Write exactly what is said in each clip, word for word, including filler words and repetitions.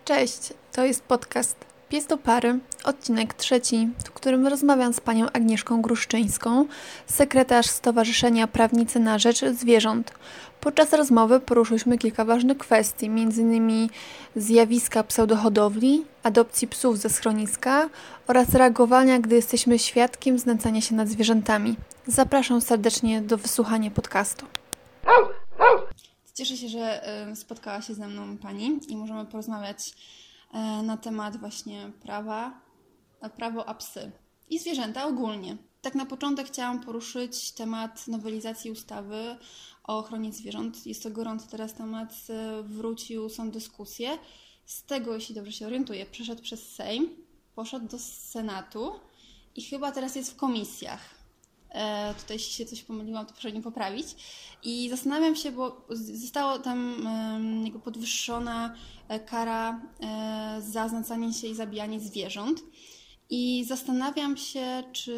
Cześć, to jest podcast Pies do pary, odcinek trzeci, w którym rozmawiam z panią Agnieszką Gruszczyńską, sekretarz Stowarzyszenia Prawnicy na Rzecz Zwierząt. Podczas rozmowy poruszyliśmy kilka ważnych kwestii, m.in. zjawiska pseudohodowli, adopcji psów ze schroniska oraz reagowania, gdy jesteśmy świadkiem znęcania się nad zwierzętami. Zapraszam serdecznie do wysłuchania podcastu. Cieszę się, że spotkała się ze mną pani i możemy porozmawiać na temat właśnie prawa, prawo a psy i zwierzęta ogólnie. Tak na początek chciałam poruszyć temat nowelizacji ustawy o ochronie zwierząt. Jest to gorący teraz temat, wrócił, są dyskusje. Z tego, jeśli dobrze się orientuję, przeszedł przez Sejm, poszedł do Senatu i chyba teraz jest w komisjach. E, tutaj jeśli się coś pomyliłam, to proszę mnie poprawić. I zastanawiam się, bo została tam e, jakby podwyższona kara e, za znęcanie się i zabijanie zwierząt. I zastanawiam się, czy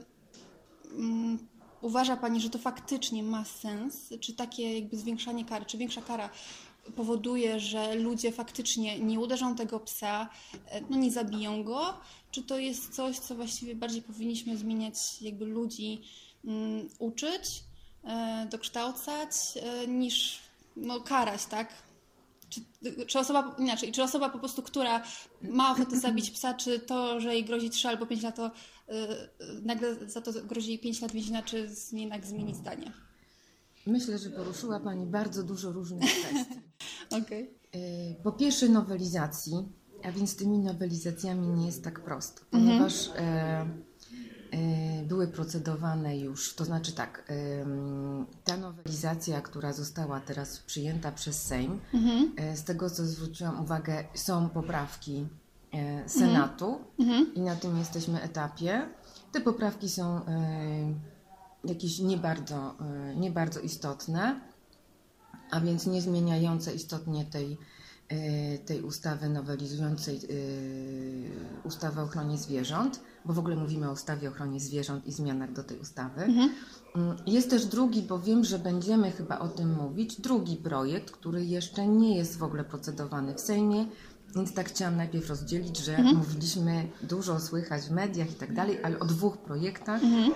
um, uważa Pani, że to faktycznie ma sens? Czy takie jakby zwiększanie kary, czy większa kara powoduje, że ludzie faktycznie nie uderzą tego psa, no nie zabiją go? Czy to jest coś, co właściwie bardziej powinniśmy zmieniać, jakby ludzi um, uczyć, e, dokształcać, e, niż no, karać, tak? Czy, czy osoba, inaczej, czy osoba po prostu, która ma ochotę zabić psa, czy to, że jej grozi trzy albo pięć lat, to yy, nagle za to grozi jej pięć lat więzienia, czy jednak zmieni zdanie? Myślę, że poruszyła Pani bardzo dużo różnych kwestii. Okay. Po pierwsze nowelizacji, a więc tymi nowelizacjami nie jest tak prosto, ponieważ mhm. e, e, były procedowane już, to znaczy tak, e, ta nowelizacja, która została teraz przyjęta przez Sejm, mhm. e, z tego co zwróciłam uwagę, są poprawki e, Senatu mhm. i na tym jesteśmy etapie. Te poprawki są e, jakieś nie bardzo, e, nie bardzo istotne, a więc nie zmieniające istotnie tej, tej ustawy nowelizującej ustawę o ochronie zwierząt, bo w ogóle mówimy o ustawie o ochronie zwierząt i zmianach do tej ustawy. Mhm. Jest też drugi, bo wiem, że będziemy chyba o tym mówić, drugi projekt, który jeszcze nie jest w ogóle procedowany w Sejmie, więc tak chciałam najpierw rozdzielić, że mhm. mówiliśmy dużo słychać w mediach i tak dalej, ale o dwóch projektach. Mhm.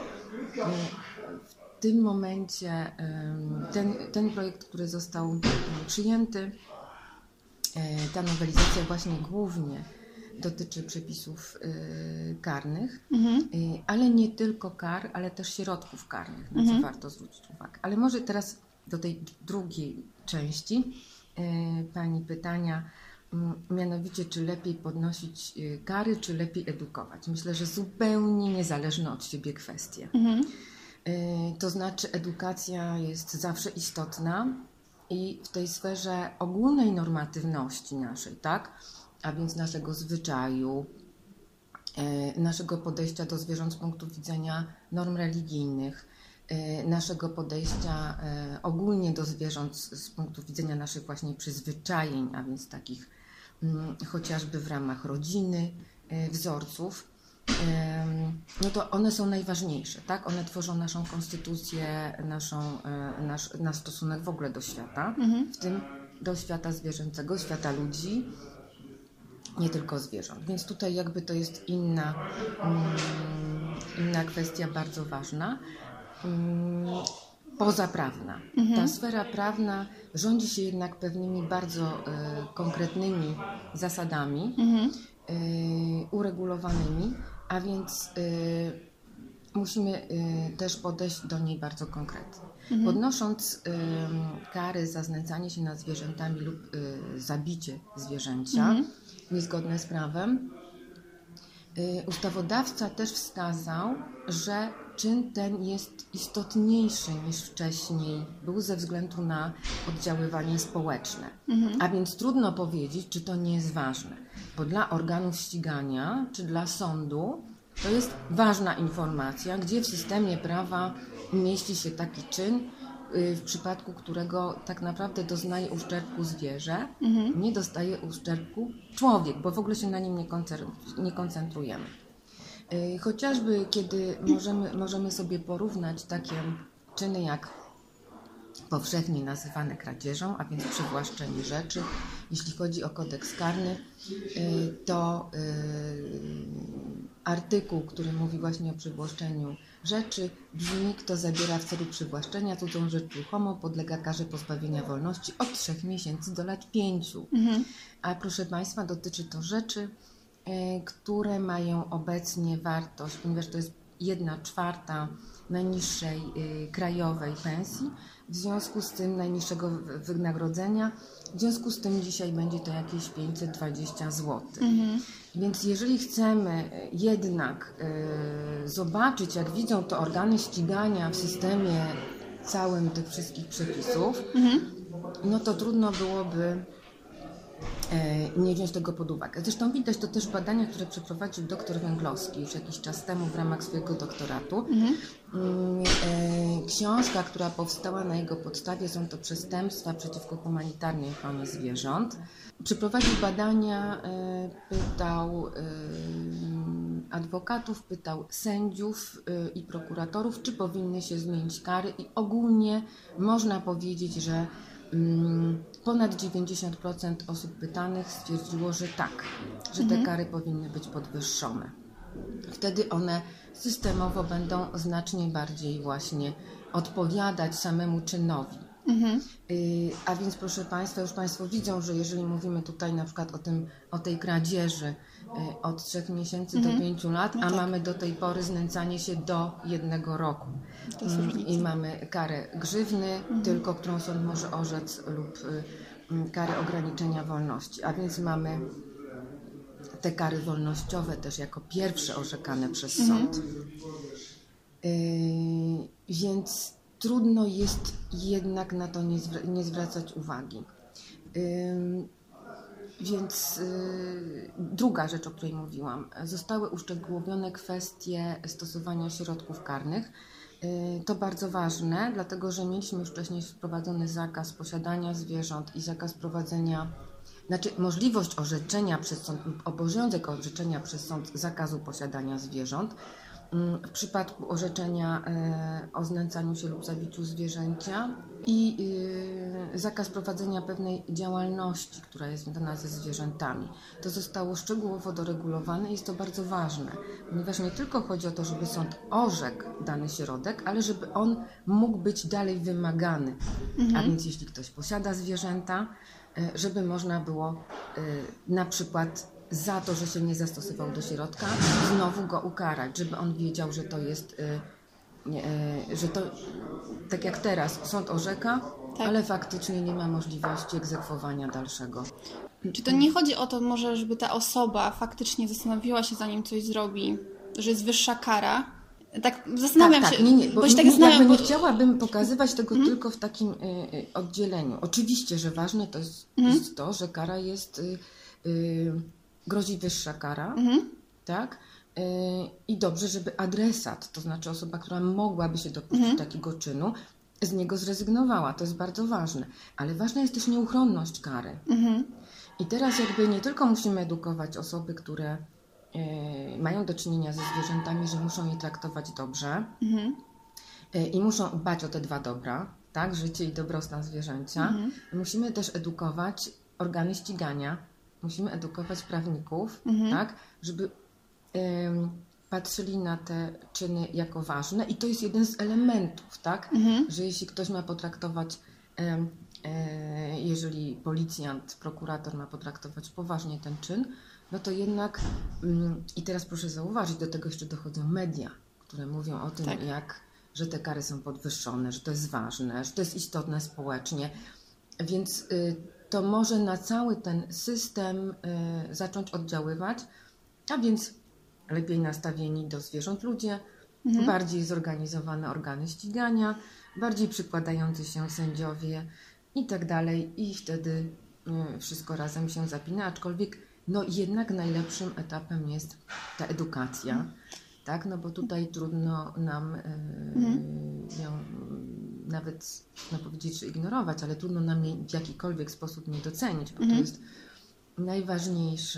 W tym momencie ten, ten projekt, który został przyjęty, ta nowelizacja właśnie głównie dotyczy przepisów karnych, mhm. ale nie tylko kar, ale też środków karnych, na co mhm. warto zwrócić uwagę. Ale może teraz do tej drugiej części Pani pytania, mianowicie czy lepiej podnosić kary, czy lepiej edukować. Myślę, że zupełnie niezależne od siebie kwestie. Mhm. To znaczy edukacja jest zawsze istotna i w tej sferze ogólnej normatywności naszej, tak? A więc naszego zwyczaju, naszego podejścia do zwierząt z punktu widzenia norm religijnych, naszego podejścia ogólnie do zwierząt z punktu widzenia naszych właśnie przyzwyczajeń, a więc takich chociażby w ramach rodziny, wzorców. No to one są najważniejsze, tak? One tworzą naszą konstytucję, naszą, nasz, nasz stosunek w ogóle do świata, mhm. w tym do świata zwierzęcego, świata ludzi, nie tylko zwierząt. Więc tutaj jakby to jest inna, inna kwestia bardzo ważna, pozaprawna. Mhm. Ta sfera prawna rządzi się jednak pewnymi bardzo konkretnymi zasadami, mhm. uregulowanymi, a więc y, musimy y, też podejść do niej bardzo konkretnie. Mhm. Podnosząc y, kary za znęcanie się nad zwierzętami lub y, zabicie zwierzęcia mhm. niezgodne z prawem, y, ustawodawca też wskazał, że czyn ten jest istotniejszy niż wcześniej był ze względu na oddziaływanie społeczne. Mhm. A więc trudno powiedzieć, czy to nie jest ważne, bo dla organów ścigania czy dla sądu to jest ważna informacja, gdzie w systemie prawa mieści się taki czyn, w przypadku którego tak naprawdę doznaje uszczerbku zwierzę, mhm. nie dostaje uszczerbku człowiek, bo w ogóle się na nim nie, koncentr- nie koncentrujemy. Chociażby kiedy możemy, możemy sobie porównać takie czyny jak powszechnie nazywane kradzieżą, a więc przywłaszczenie rzeczy, jeśli chodzi o kodeks karny, to artykuł, który mówi właśnie o przywłaszczeniu rzeczy, brzmi: kto zabiera w celu przywłaszczenia cudzą rzecz ruchomą, podlega karze pozbawienia wolności od trzech miesięcy do lat pięciu. Mhm. A proszę Państwa, dotyczy to rzeczy, które mają obecnie wartość, ponieważ to jest jedna czwarta najniższej y, krajowej pensji, w związku z tym najniższego wynagrodzenia, w związku z tym dzisiaj będzie to jakieś pięćset dwadzieścia złotych. Mhm. Więc jeżeli chcemy jednak y, zobaczyć, jak widzą to organy ścigania w systemie całym tych wszystkich przepisów, mhm. no to trudno byłoby nie wziąć tego pod uwagę. Zresztą widać to też w badaniach, które przeprowadził doktor Węglowski już jakiś czas temu w ramach swojego doktoratu. Mhm. Książka, która powstała na jego podstawie, są to przestępstwa przeciwko humanitarnej ochronie zwierząt. Przeprowadził badania, pytał adwokatów, pytał sędziów i prokuratorów, czy powinny się zmienić kary, i ogólnie można powiedzieć, że ponad dziewięćdziesiąt procent osób pytanych stwierdziło, że tak, że te kary powinny być podwyższone. Wtedy one systemowo będą znacznie bardziej właśnie odpowiadać samemu czynowi. Mhm. A więc proszę Państwa, już Państwo widzą, że jeżeli mówimy tutaj na przykład o, tym, o tej kradzieży od trzech miesięcy mhm. do pięciu lat, no a tak. mamy do tej pory znęcanie się do jednego roku. I mamy karę grzywny, mhm. tylko którą sąd może orzec, lub karę ograniczenia wolności. A więc mamy te kary wolnościowe też jako pierwsze orzekane przez mhm. sąd. Yy, więc trudno jest jednak na to nie, zwra- nie zwracać uwagi. Yy, Więc yy, druga rzecz, o której mówiłam, zostały uszczegółowione kwestie stosowania środków karnych. Yy, to bardzo ważne, dlatego że mieliśmy już wcześniej wprowadzony zakaz posiadania zwierząt i zakaz prowadzenia, znaczy możliwość orzeczenia przez sąd lub obowiązek orzeczenia przez sąd zakazu posiadania zwierząt. W przypadku orzeczenia y, o znęcaniu się lub zabiciu zwierzęcia i y, zakaz prowadzenia pewnej działalności, która jest związana ze zwierzętami. To zostało szczegółowo doregulowane i jest to bardzo ważne, ponieważ nie tylko chodzi o to, żeby sąd orzekł dany środek, ale żeby on mógł być dalej wymagany. Mhm. A więc jeśli ktoś posiada zwierzęta, y, żeby można było y, na przykład za to, że się nie zastosował do środka, znowu go ukarać, żeby on wiedział, że to jest, y, y, że to tak jak teraz, sąd orzeka, tak. ale faktycznie nie ma możliwości egzekwowania dalszego. Czy to nie chodzi o to może, żeby ta osoba faktycznie zastanowiła się, zanim coś zrobi, że jest wyższa kara? Tak zastanawiam tak, się, tak, nie, nie, bo, bo się tak nie, zastanawiam, bo... nie chciałabym pokazywać tego hmm? tylko w takim y, y, oddzieleniu. Oczywiście, że ważne to jest, hmm? jest to, że kara jest... Y, y, grozi wyższa kara, mhm. tak? Yy, I dobrze, żeby adresat, to znaczy osoba, która mogłaby się dopuścić mhm. takiego czynu, z niego zrezygnowała. To jest bardzo ważne. Ale ważna jest też nieuchronność kary. Mhm. I teraz jakby nie tylko musimy edukować osoby, które yy, mają do czynienia ze zwierzętami, że muszą je traktować dobrze mhm. yy, i muszą dbać o te dwa dobra, tak? Życie i dobrostan zwierzęcia. Mhm. Musimy też edukować organy ścigania, musimy edukować prawników, mhm. tak, żeby ym, patrzyli na te czyny jako ważne, i to jest jeden z elementów, tak, mhm. że jeśli ktoś ma potraktować, ym, y, jeżeli policjant, prokurator ma potraktować poważnie ten czyn, no to jednak, ym, i teraz proszę zauważyć, do tego jeszcze dochodzą media, które mówią o tym, tak. jak, że te kary są podwyższone, że to jest ważne, że to jest istotne społecznie, więc y, to może na cały ten system y, zacząć oddziaływać, a więc lepiej nastawieni do zwierząt ludzie, mhm. bardziej zorganizowane organy ścigania, bardziej przykładający się sędziowie i tak dalej, i wtedy y, wszystko razem się zapina, aczkolwiek no jednak najlepszym etapem jest ta edukacja, mhm. tak, no bo tutaj trudno nam y, mhm. ją nawet, można powiedzieć, że ignorować, ale trudno nam jej w jakikolwiek sposób nie docenić, bo mhm. to jest najważniejszy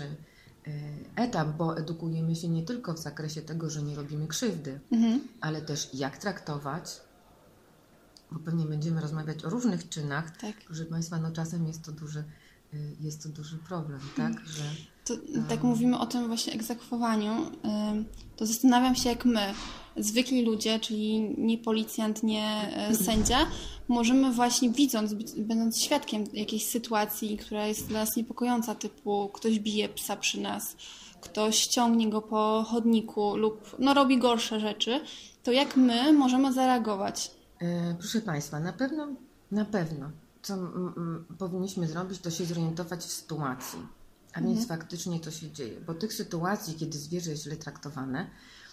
etap, bo edukujemy się nie tylko w zakresie tego, że nie robimy krzywdy, mhm. ale też jak traktować, bo pewnie będziemy rozmawiać o różnych czynach. Tak. Proszę Państwa, no czasem jest to duży y, jest to duży problem, tak? Że, To, tak mówimy o tym właśnie egzekwowaniu, to zastanawiam się, jak my, zwykli ludzie, czyli nie policjant, nie sędzia, możemy właśnie widząc, będąc świadkiem jakiejś sytuacji, która jest dla nas niepokojąca, typu ktoś bije psa przy nas, ktoś ciągnie go po chodniku lub no, robi gorsze rzeczy, to jak my możemy zareagować? e, proszę Państwa, na pewno, na pewno, co m, m, powinniśmy zrobić, to się zorientować w sytuacji. A więc mhm. faktycznie to się dzieje. Bo tych sytuacji, kiedy zwierzę jest źle traktowane,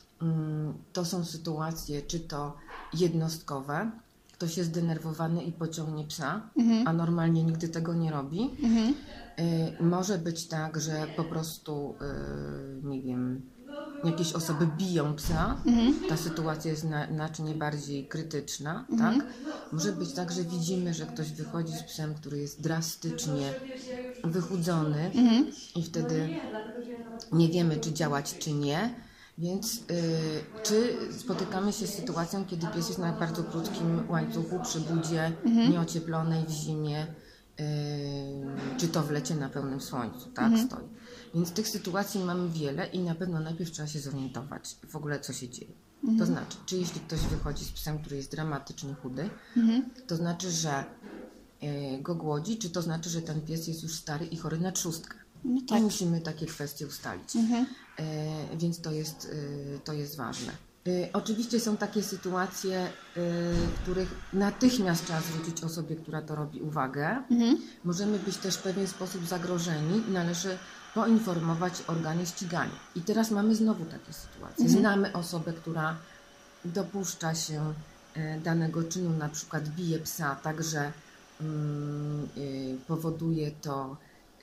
to są sytuacje czy to jednostkowe, ktoś jest zdenerwowany i pociągnie psa, mhm. a normalnie nigdy tego nie robi. Mhm. Y, może być tak, że po prostu, y, nie wiem, jakieś osoby biją psa, mhm. ta sytuacja jest na, znacznie bardziej krytyczna, mhm. tak? Może być tak, że widzimy, że ktoś wychodzi z psem, który jest drastycznie wychudzony mhm. i wtedy nie wiemy, czy działać, czy nie. Więc yy, czy spotykamy się z sytuacją, kiedy pies jest na bardzo krótkim łańcuchu przy budzie mhm. nieocieplonej w zimie, yy, czy to w lecie na pełnym słońcu, tak, mhm. stoi. Więc tych sytuacji mamy wiele i na pewno najpierw trzeba się zorientować w ogóle, co się dzieje. Mhm. To znaczy, czy jeśli ktoś wychodzi z psem, który jest dramatycznie chudy, mhm. to znaczy, że yy, go głodzi, czy to znaczy, że ten pies jest już stary i chory na trzustkę. No tak. Musimy takie kwestie ustalić, mhm. e, więc to jest, e, to jest ważne. E, oczywiście są takie sytuacje, e, w których natychmiast trzeba zwrócić osobie, która to robi, uwagę. Mhm. Możemy być też w pewien sposób zagrożeni i należy poinformować organy ścigania. I teraz mamy znowu takie sytuacje. Mhm. Znamy osobę, która dopuszcza się e, danego czynu, na przykład bije psa, także mm, e, powoduje to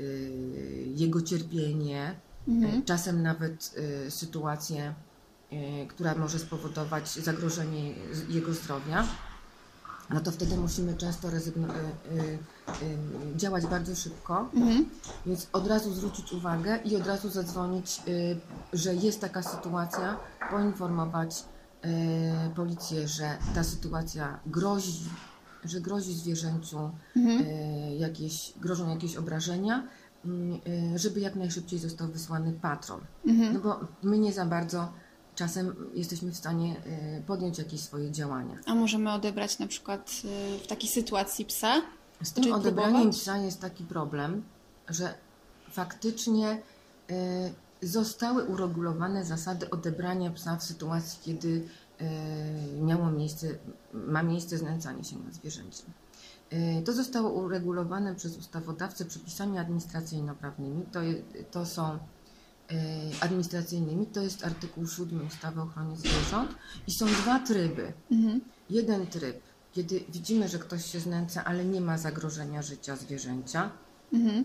jego cierpienie, mhm. czasem nawet y, sytuację, y, która może spowodować zagrożenie jego zdrowia, no to wtedy musimy często rezygno- y, y, y, działać bardzo szybko, mhm. więc od razu zwrócić uwagę i od razu zadzwonić, y, że jest taka sytuacja, poinformować y, policję, że ta sytuacja grozi, że grozi zwierzęciu, mhm. y, jakieś, grożą jakieś obrażenia, y, żeby jak najszybciej został wysłany patrol. Mhm. No bo my nie za bardzo czasem jesteśmy w stanie y, podjąć jakieś swoje działania. A możemy odebrać na przykład y, w takiej sytuacji psa? Z tym odebraniem próbować? Psa jest taki problem, że faktycznie y, zostały uregulowane zasady odebrania psa w sytuacji, kiedy miało miejsce, ma miejsce znęcanie się nad zwierzęciem. To zostało uregulowane przez ustawodawcę przepisami administracyjno-prawnymi. To, to są administracyjnymi, to jest artykuł siódmy ustawy o ochronie zwierząt i są dwa tryby. Mhm. Jeden tryb, kiedy widzimy, że ktoś się znęca, ale nie ma zagrożenia życia zwierzęcia. Mhm.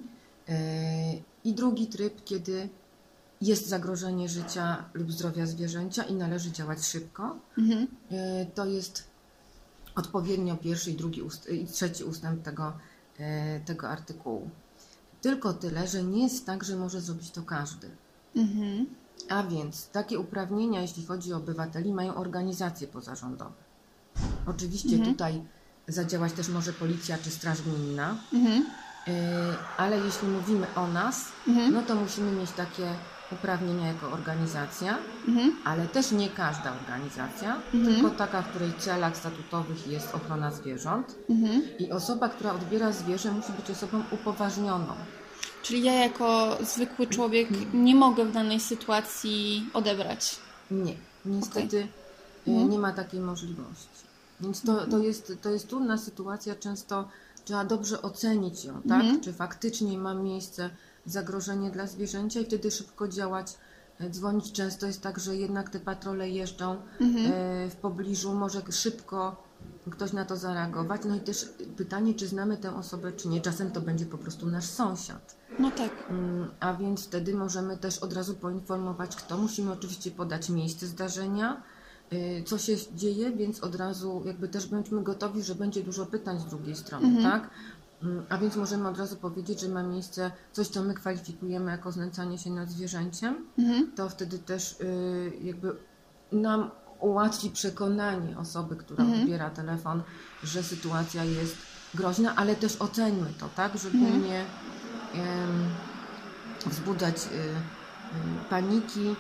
I drugi tryb, kiedy jest zagrożenie życia lub zdrowia zwierzęcia i należy działać szybko. Mhm. To jest odpowiednio pierwszy i drugi ust- i trzeci ustęp tego, tego artykułu. Tylko tyle, że nie jest tak, że może zrobić to każdy. Mhm. A więc takie uprawnienia, jeśli chodzi o obywateli, mają organizacje pozarządowe. Oczywiście mhm. tutaj zadziałać też może policja czy straż gminna, mhm. ale jeśli mówimy o nas, mhm. no to musimy mieć takie uprawnienia jako organizacja, mhm. ale też nie każda organizacja, mhm. tylko taka, w której celach statutowych jest ochrona zwierząt mhm. i osoba, która odbiera zwierzę, musi być osobą upoważnioną. Czyli ja jako zwykły człowiek nie mogę w danej sytuacji odebrać? Nie, niestety okay. nie ma takiej możliwości. Więc to, to, jest, to jest trudna sytuacja, często trzeba dobrze ocenić ją, tak? Mhm. Czy faktycznie ma miejsce zagrożenie dla zwierzęcia i wtedy szybko działać, dzwonić. Często jest tak, że jednak te patrole jeżdżą mhm. w pobliżu, może szybko ktoś na to zareagować. No i też pytanie, czy znamy tę osobę, czy nie. Czasem to będzie po prostu nasz sąsiad. No tak. A więc wtedy możemy też od razu poinformować, kto. Musimy oczywiście podać miejsce zdarzenia, co się dzieje, więc od razu jakby też bądźmy gotowi, że będzie dużo pytań z drugiej strony, mhm. tak? A więc możemy od razu powiedzieć, że ma miejsce coś, co my kwalifikujemy jako znęcanie się nad zwierzęciem. Mhm. To wtedy też y, jakby nam ułatwi przekonanie osoby, która mhm. odbiera telefon, że sytuacja jest groźna, ale też oceńmy to, tak, żeby mhm. nie, wzbudzać paniki,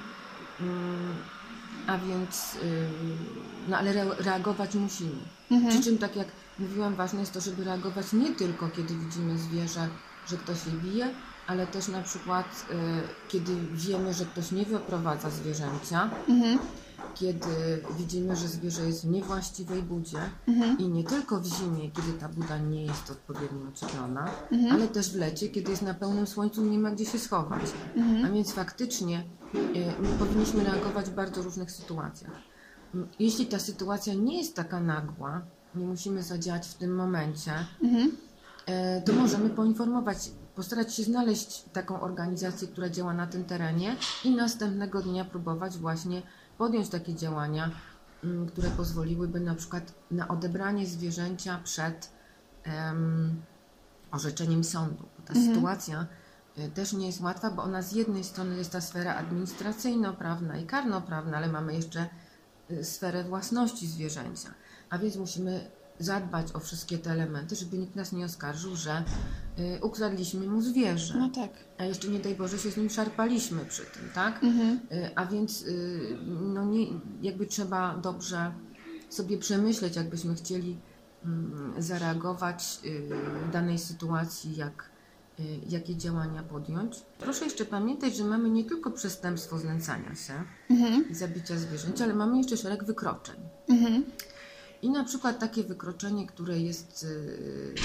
a więc, no ale reagować musimy. Mhm. Przy czym, tak jak mówiłam, ważne jest to, żeby reagować nie tylko, kiedy widzimy zwierzę, że ktoś je bije, ale też na przykład, kiedy wiemy, że ktoś nie wyprowadza zwierzęcia, mhm. kiedy widzimy, że zwierzę jest w niewłaściwej budzie mhm. i nie tylko w zimie, kiedy ta buda nie jest odpowiednio ocieplona, mhm. ale też w lecie, kiedy jest na pełnym słońcu, nie ma gdzie się schować. Mhm. A więc faktycznie my powinniśmy reagować w bardzo różnych sytuacjach. Jeśli ta sytuacja nie jest taka nagła, nie musimy zadziałać w tym momencie, mhm. to możemy poinformować, postarać się znaleźć taką organizację, która działa na tym terenie i następnego dnia próbować właśnie podjąć takie działania, które pozwoliłyby na przykład na odebranie zwierzęcia przed um, orzeczeniem sądu. Ta mhm. sytuacja też nie jest łatwa, bo ona z jednej strony jest ta sfera administracyjno-prawna i karno-prawna, ale mamy jeszcze sferę własności zwierzęcia, a więc musimy zadbać o wszystkie te elementy, żeby nikt nas nie oskarżył, że y, ukradliśmy mu zwierzę. No tak. A jeszcze nie daj Boże się z nim szarpaliśmy przy tym, tak? Mhm. Y, a więc y, no nie, jakby trzeba dobrze sobie przemyśleć, jakbyśmy chcieli y, zareagować y, w danej sytuacji, jak, y, jakie działania podjąć. Proszę jeszcze pamiętać, że mamy nie tylko przestępstwo znęcania się mhm. i zabicia zwierząt, ale mamy jeszcze szereg wykroczeń. Mhm. I na przykład takie wykroczenie, które jest yy,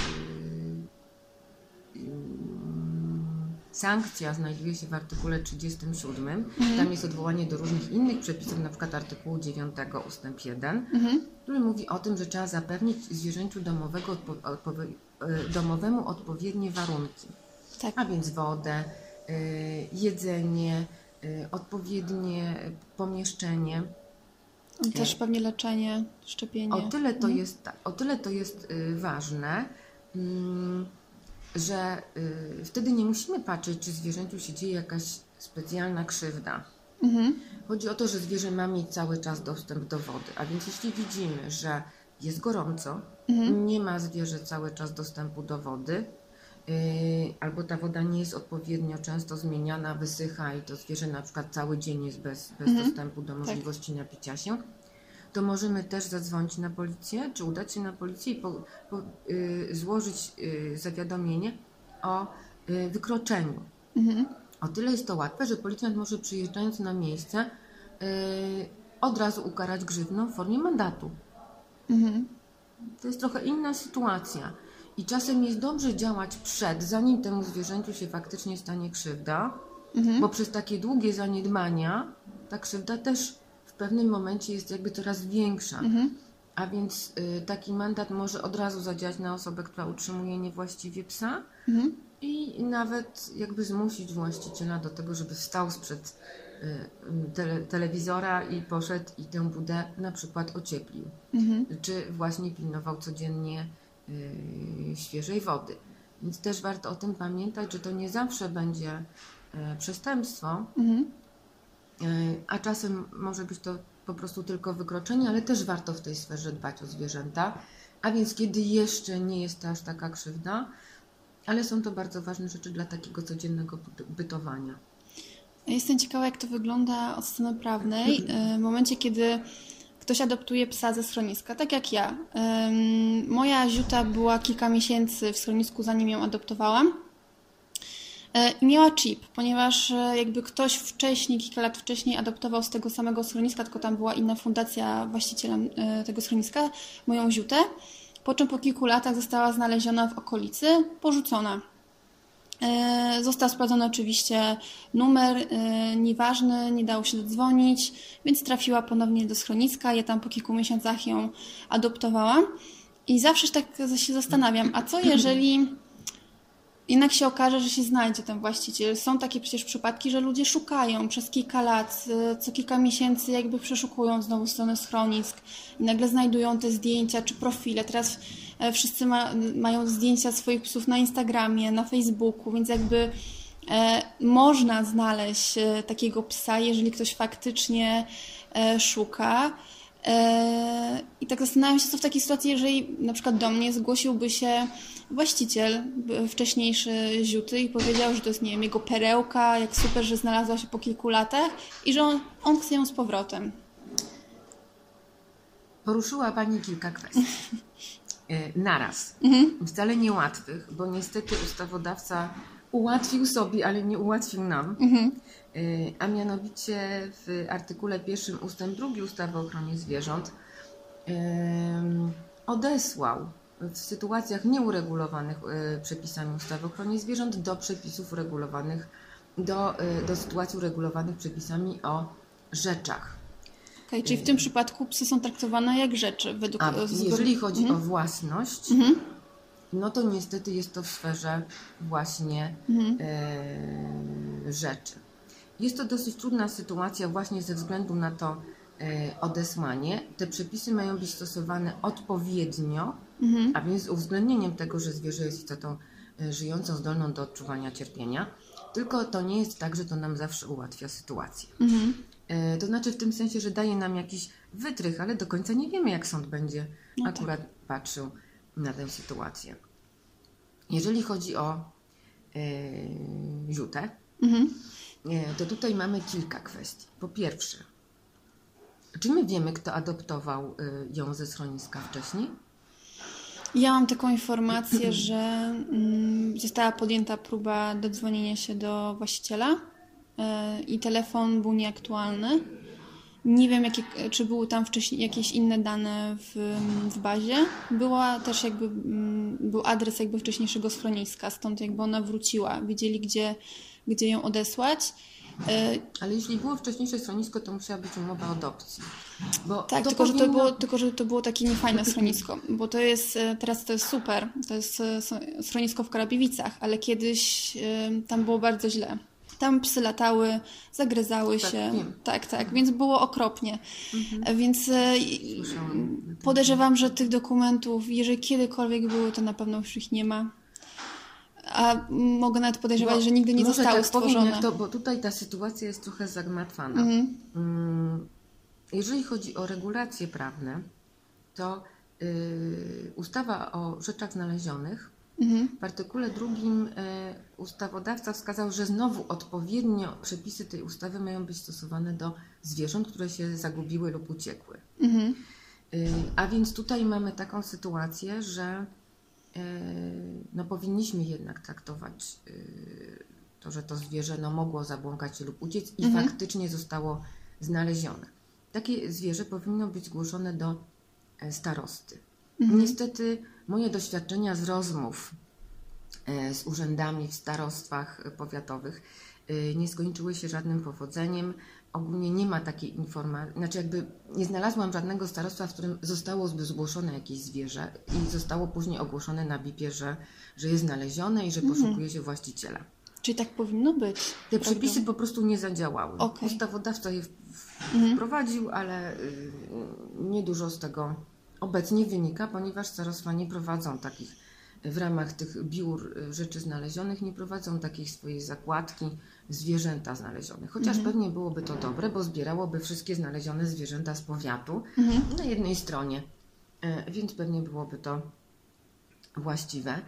yy, sankcja znajduje się w artykule trzydziestym siódmym. Mhm. Tam jest odwołanie do różnych innych przepisów, na przykład artykułu dziewiątego ustęp jeden, mhm. który mówi o tym, że trzeba zapewnić zwierzęciu domowego odpo odpo yy, domowemu odpowiednie warunki. Tak. A więc wodę, yy, jedzenie, yy, odpowiednie pomieszczenie. Też pewnie leczenie, szczepienie. O tyle to mhm. jest, o tyle to jest y, ważne, y, że y, wtedy nie musimy patrzeć, czy zwierzęciu się dzieje jakaś specjalna krzywda. Mhm. Chodzi o to, że zwierzę ma mieć cały czas dostęp do wody, a więc jeśli widzimy, że jest gorąco, mhm. nie ma zwierzę cały czas dostępu do wody, y, albo ta woda nie jest odpowiednio często zmieniana, wysycha i to zwierzę na przykład cały dzień jest bez, bez mhm. dostępu do możliwości tak. napicia się, to możemy też zadzwonić na policję, czy udać się na policję i po, po, y, złożyć y, zawiadomienie o y, wykroczeniu. Mhm. O tyle jest to łatwe, że policjant może przyjeżdżając na miejsce y, od razu ukarać grzywną w formie mandatu. Mhm. To jest trochę inna sytuacja. I czasem jest dobrze działać przed, zanim temu zwierzęciu się faktycznie stanie krzywda, mhm. bo przez takie długie zaniedbania ta krzywda też w pewnym momencie jest jakby coraz większa. Mhm. A więc y, taki mandat może od razu zadziałać na osobę, która utrzymuje niewłaściwie psa mhm. i nawet jakby zmusić właściciela do tego, żeby wstał sprzed y, tele, telewizora i poszedł i tę budę na przykład ocieplił. Mhm. Czy właśnie pilnował codziennie y, świeżej wody. Więc też warto o tym pamiętać, że to nie zawsze będzie y, przestępstwo, mhm. a czasem może być to po prostu tylko wykroczenie, ale też warto w tej sferze dbać o zwierzęta. A więc kiedy jeszcze nie jest to aż taka krzywda, ale są to bardzo ważne rzeczy dla takiego codziennego bytowania. Jestem ciekawa, jak to wygląda od strony prawnej. W momencie, kiedy ktoś adoptuje psa ze schroniska, tak jak ja. Moja Ziuta była kilka miesięcy w schronisku, zanim ją adoptowałam. I miała chip, ponieważ jakby ktoś wcześniej, kilka lat wcześniej adoptował z tego samego schroniska, tylko tam była inna fundacja właścicielem tego schroniska, moją Ziutę, po czym po kilku latach została znaleziona w okolicy, porzucona. Został sprawdzony oczywiście numer, nieważny, nie dało się dodzwonić, więc trafiła ponownie do schroniska. Ja tam po kilku miesiącach ją adoptowałam i zawsze tak się zastanawiam, a co jeżeli jednak się okaże, że się znajdzie ten właściciel. Są takie przecież przypadki, że ludzie szukają przez kilka lat, co kilka miesięcy jakby przeszukują znowu stronę schronisk i nagle znajdują te zdjęcia czy profile. Teraz wszyscy ma, mają zdjęcia swoich psów na Instagramie, na Facebooku, więc jakby e, można znaleźć e, takiego psa, jeżeli ktoś faktycznie e, szuka. I tak zastanawiam się, co w takiej sytuacji, jeżeli na przykład do mnie zgłosiłby się właściciel wcześniejszy ziuty i powiedział, że to jest, nie wiem, jego perełka, jak super, że znalazła się po kilku latach i że on, on chce ją z powrotem. Poruszyła Pani kilka kwestii. Naraz. Mhm. Wcale niełatwych, bo niestety ustawodawca ułatwił sobie, ale nie ułatwił nam. Mhm. A mianowicie w artykule pierwszym ustęp drugi ustawy o ochronie zwierząt odesłał w sytuacjach nieuregulowanych przepisami ustawy o ochronie zwierząt do przepisów uregulowanych, do, do sytuacji uregulowanych przepisami o rzeczach. Okay, czyli w tym przypadku psy są traktowane jak rzeczy według... A jeżeli chodzi mhm. o własność, mhm. no to niestety jest to w sferze właśnie mhm. e, rzeczy. Jest to dosyć trudna sytuacja właśnie ze względu na to e, odesłanie. Te przepisy mają być stosowane odpowiednio, mhm. a więc z uwzględnieniem tego, że zwierzę jest istotą e, żyjącą, zdolną do odczuwania cierpienia. Tylko to nie jest tak, że to nam zawsze ułatwia sytuację. Mhm. To znaczy w tym sensie, że daje nam jakiś wytrych, ale do końca nie wiemy, jak sąd będzie no akurat tak. patrzył na tę sytuację. Jeżeli chodzi o yy, ziutę, mhm. yy, to tutaj mamy kilka kwestii. Po pierwsze, czy my wiemy, kto adoptował yy, ją ze schroniska wcześniej? Ja mam taką informację, że mm, została podjęta próba dodzwonienia się do właściciela i telefon był nieaktualny. Nie wiem, jakie, czy były tam wcześniej jakieś inne dane w, w bazie. Była też jakby, był adres jakby wcześniejszego schroniska, stąd jakby ona wróciła. Wiedzieli, gdzie, gdzie ją odesłać. Ale jeśli było wcześniejsze schronisko, to musiała być umowa adopcji. Bo tak, to tylko, powinno... że to było, tylko że to było takie niefajne schronisko, bo to jest, teraz to jest super, to jest schronisko w Karabiewicach, ale kiedyś tam było bardzo źle. Tam psy latały, zagryzały tak, się. Wiem. Tak, tak, więc było okropnie. Mhm. Więc Słyszałam. podejrzewam, że tych dokumentów, jeżeli kiedykolwiek były, to na pewno już ich nie ma. A mogę nawet podejrzewać, bo że nigdy nie zostały tak stworzone. Powiem, to, bo tutaj ta sytuacja jest trochę zagmatwana. Mhm. Jeżeli chodzi o regulacje prawne, to yy, ustawa o rzeczach znalezionych, mhm. w artykule drugim y, ustawodawca wskazał, że znowu odpowiednio przepisy tej ustawy mają być stosowane do zwierząt, które się zagubiły lub uciekły. Mhm. Y, a więc tutaj mamy taką sytuację, że y, no, powinniśmy jednak traktować y, to, że to zwierzę no, mogło zabłąkać się lub uciec i mhm. faktycznie zostało znalezione. Takie zwierzę powinno być zgłoszone do y, starosty. Mhm. Niestety moje doświadczenia z rozmów z urzędami w starostwach powiatowych nie skończyły się żadnym powodzeniem. Ogólnie nie ma takiej informacji, znaczy jakby nie znalazłam żadnego starostwa, w którym zostało zgłoszone jakieś zwierzę i zostało później ogłoszone na bipie, że, że jest znalezione i że mhm. poszukuje się właściciela. Czyli tak powinno być? Te przepisy po prostu nie zadziałały. Okay. Ustawodawca je wprowadził, mhm. ale niedużo z tego obecnie wynika, ponieważ starostwa nie prowadzą takich, w ramach tych biur rzeczy znalezionych, nie prowadzą takiej swojej zakładki zwierzęta znalezione. Chociaż mhm. pewnie byłoby to dobre, bo zbierałoby wszystkie znalezione zwierzęta z powiatu mhm. na jednej stronie, więc pewnie byłoby to właściwe.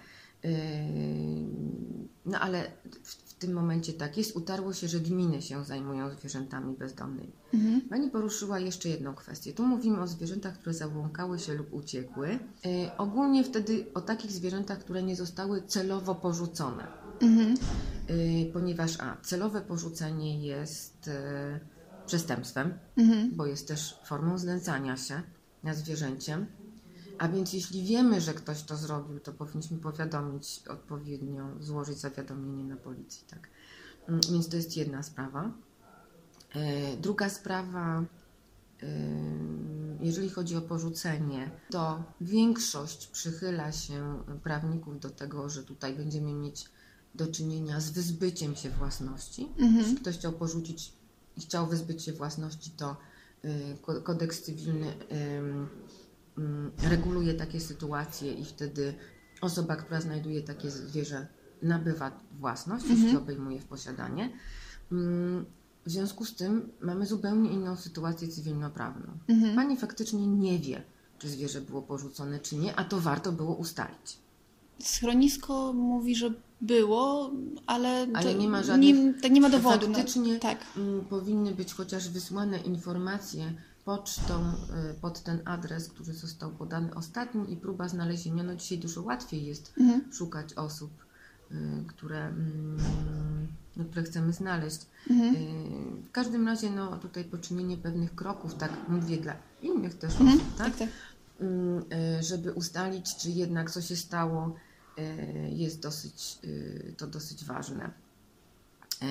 No ale w, w tym momencie tak jest, utarło się, że gminy się zajmują zwierzętami bezdomnymi. Mhm. Pani poruszyła jeszcze jedną kwestię. Tu mówimy o zwierzętach, które zabłąkały się lub uciekły. Yy, ogólnie wtedy o takich zwierzętach, które nie zostały celowo porzucone. Mhm. Yy, ponieważ a, celowe porzucenie jest yy, przestępstwem, mhm. bo jest też formą znęcania się nad zwierzęciem. A więc jeśli wiemy, że ktoś to zrobił, to powinniśmy powiadomić odpowiednio, złożyć zawiadomienie na policji. Tak? Więc to jest jedna sprawa. Druga sprawa, jeżeli chodzi o porzucenie, to większość przychyla się prawników do tego, że tutaj będziemy mieć do czynienia z wyzbyciem się własności. Mhm. Jeśli ktoś chciał porzucić i chciał wyzbyć się własności, to kodeks cywilny reguluje takie sytuacje i wtedy osoba, która znajduje takie zwierzę, nabywa własność, mhm. jeśli obejmuje w posiadanie. w związku z tym mamy zupełnie inną sytuację cywilnoprawną. Mhm. Pani faktycznie nie wie, czy zwierzę było porzucone, czy nie, a to warto było ustalić. Schronisko mówi, że było, ale, Ale to nie ma żadnych... Nie, tak nie ma dowodu. Faktycznie no, tak. m, powinny być chociaż wysłane informacje pocztą y, pod ten adres, który został podany ostatni i próba znalezienia. No dzisiaj dużo łatwiej jest Mhm. szukać osób, y, które, mm, no, które chcemy znaleźć. Mhm. Y, w każdym razie no, tutaj poczynienie pewnych kroków, tak mówię, dla innych też Mhm. osób, tak? Tak, tak. Y, żeby ustalić, czy jednak co się stało, y, jest dosyć, y, to dosyć ważne. Y,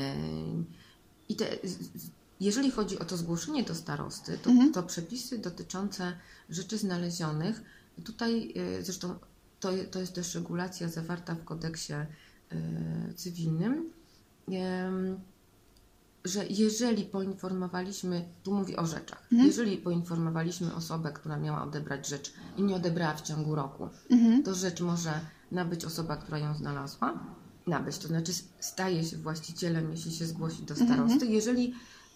I te, jeżeli chodzi o to zgłoszenie do starosty, to, Mhm. to przepisy dotyczące rzeczy znalezionych, tutaj y, zresztą to, to jest też regulacja zawarta w kodeksie y, cywilnym, y, że jeżeli poinformowaliśmy, tu mówię o rzeczach, Mhm. jeżeli poinformowaliśmy osobę, która miała odebrać rzecz i nie odebrała w ciągu roku, Mhm. to rzecz może nabyć osoba, która ją znalazła, nabyć, to znaczy staje się właścicielem, jeśli się zgłosi do starosty. Mhm. Jeżeli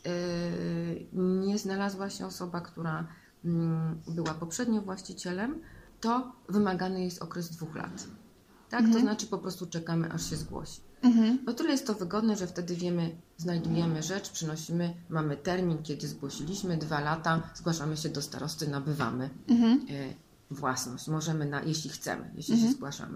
y, nie znalazła się osoba, która y, była poprzednio właścicielem, to wymagany jest okres dwóch lat. Tak? Mhm. To znaczy po prostu czekamy, aż się zgłosi. Mhm. O tyle jest to wygodne, że wtedy wiemy, znajdujemy rzecz, przynosimy, mamy termin, kiedy zgłosiliśmy, dwa lata, zgłaszamy się do starosty, nabywamy Mhm. y, własność. Możemy, na, jeśli chcemy, jeśli Mhm. się zgłaszamy.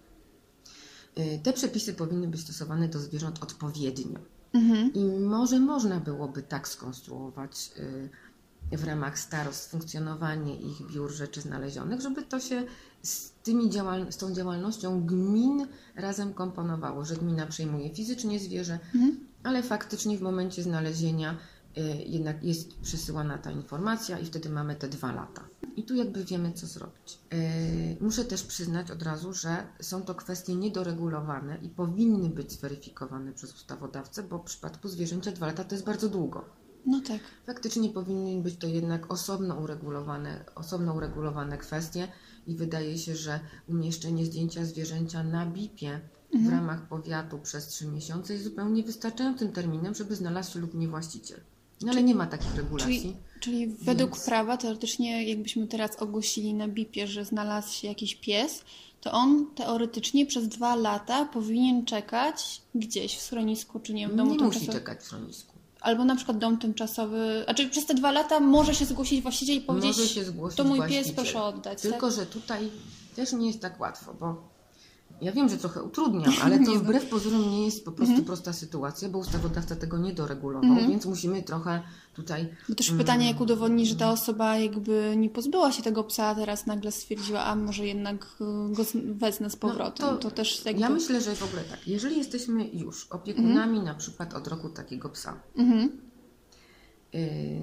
Y, te przepisy powinny być stosowane do zwierząt odpowiednio. Mhm. I może można byłoby tak skonstruować y, w ramach starostw funkcjonowanie ich biur rzeczy znalezionych, żeby to się z, tymi działal- z tą działalnością gmin razem komponowało, że gmina przejmuje fizycznie zwierzę, Mhm. ale faktycznie w momencie znalezienia y, jednak jest przesyłana ta informacja i wtedy mamy te dwa lata. I tu jakby wiemy, co zrobić. Y, muszę też przyznać od razu, że są to kwestie niedoregulowane i powinny być zweryfikowane przez ustawodawcę, bo w przypadku zwierzęcia dwa lata to jest bardzo długo. No tak. Faktycznie powinny być to jednak osobno uregulowane, osobno uregulowane kwestie i wydaje się, że umieszczenie zdjęcia zwierzęcia na bipie w ramach powiatu przez trzy miesiące jest zupełnie wystarczającym terminem, żeby znalazł się lub nie właściciel. No ale nie ma takich regulacji. Czyli, czyli według Więc- prawa teoretycznie, jakbyśmy teraz ogłosili na bipie, że znalazł się jakiś pies, to on teoretycznie przez dwa lata powinien czekać gdzieś w schronisku, czy nie w domu Nie musi tymczasowym. czekać w schronisku. Albo na przykład dom tymczasowy, a czyli przez te dwa lata może się zgłosić właściciel i powiedzieć, Może się zgłosić to mój właściciel. pies, proszę oddać. Tylko, tak? że tutaj też nie jest tak łatwo, bo ja wiem, że trochę utrudniam, ale to Nie, no. wbrew pozorom nie jest po prostu Mhm. prosta sytuacja, bo ustawodawca tego nie doregulował, Mhm. więc musimy trochę tutaj... Bo też mm, pytanie, jak udowodnić, że ta osoba jakby nie pozbyła się tego psa, a teraz nagle stwierdziła, a może jednak y, go z- wezmę z powrotem. No to, też jakby... Ja myślę, że w ogóle tak, jeżeli jesteśmy już opiekunami na przykład od roku takiego psa Mhm. yy,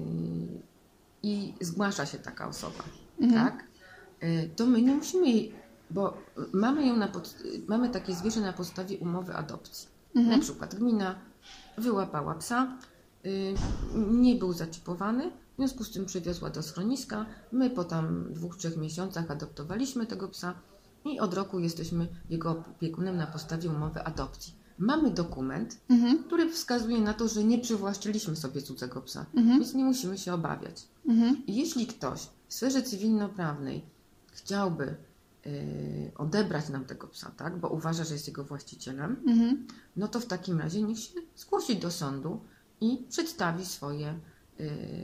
i zgłasza się taka osoba, Mhm. tak, yy, to my nie musimy jej, bo mamy ją na pod, mamy takie zwierzę na podstawie umowy adopcji. Mhm. Na przykład gmina wyłapała psa, yy, nie był zaczipowany, w związku z tym przywiozła do schroniska. My po tam dwóch, trzech miesiącach adoptowaliśmy tego psa i od roku jesteśmy jego opiekunem na podstawie umowy adopcji. Mamy dokument, Mhm. który wskazuje na to, że nie przywłaszczyliśmy sobie cudzego psa, Mhm. więc nie musimy się obawiać. Mhm. I jeśli ktoś w sferze cywilnoprawnej chciałby yy, odebrać nam tego psa, tak, bo uważa, że jest jego właścicielem, Mhm. no to w takim razie niech się zgłosi do sądu i przedstawi swoje yy,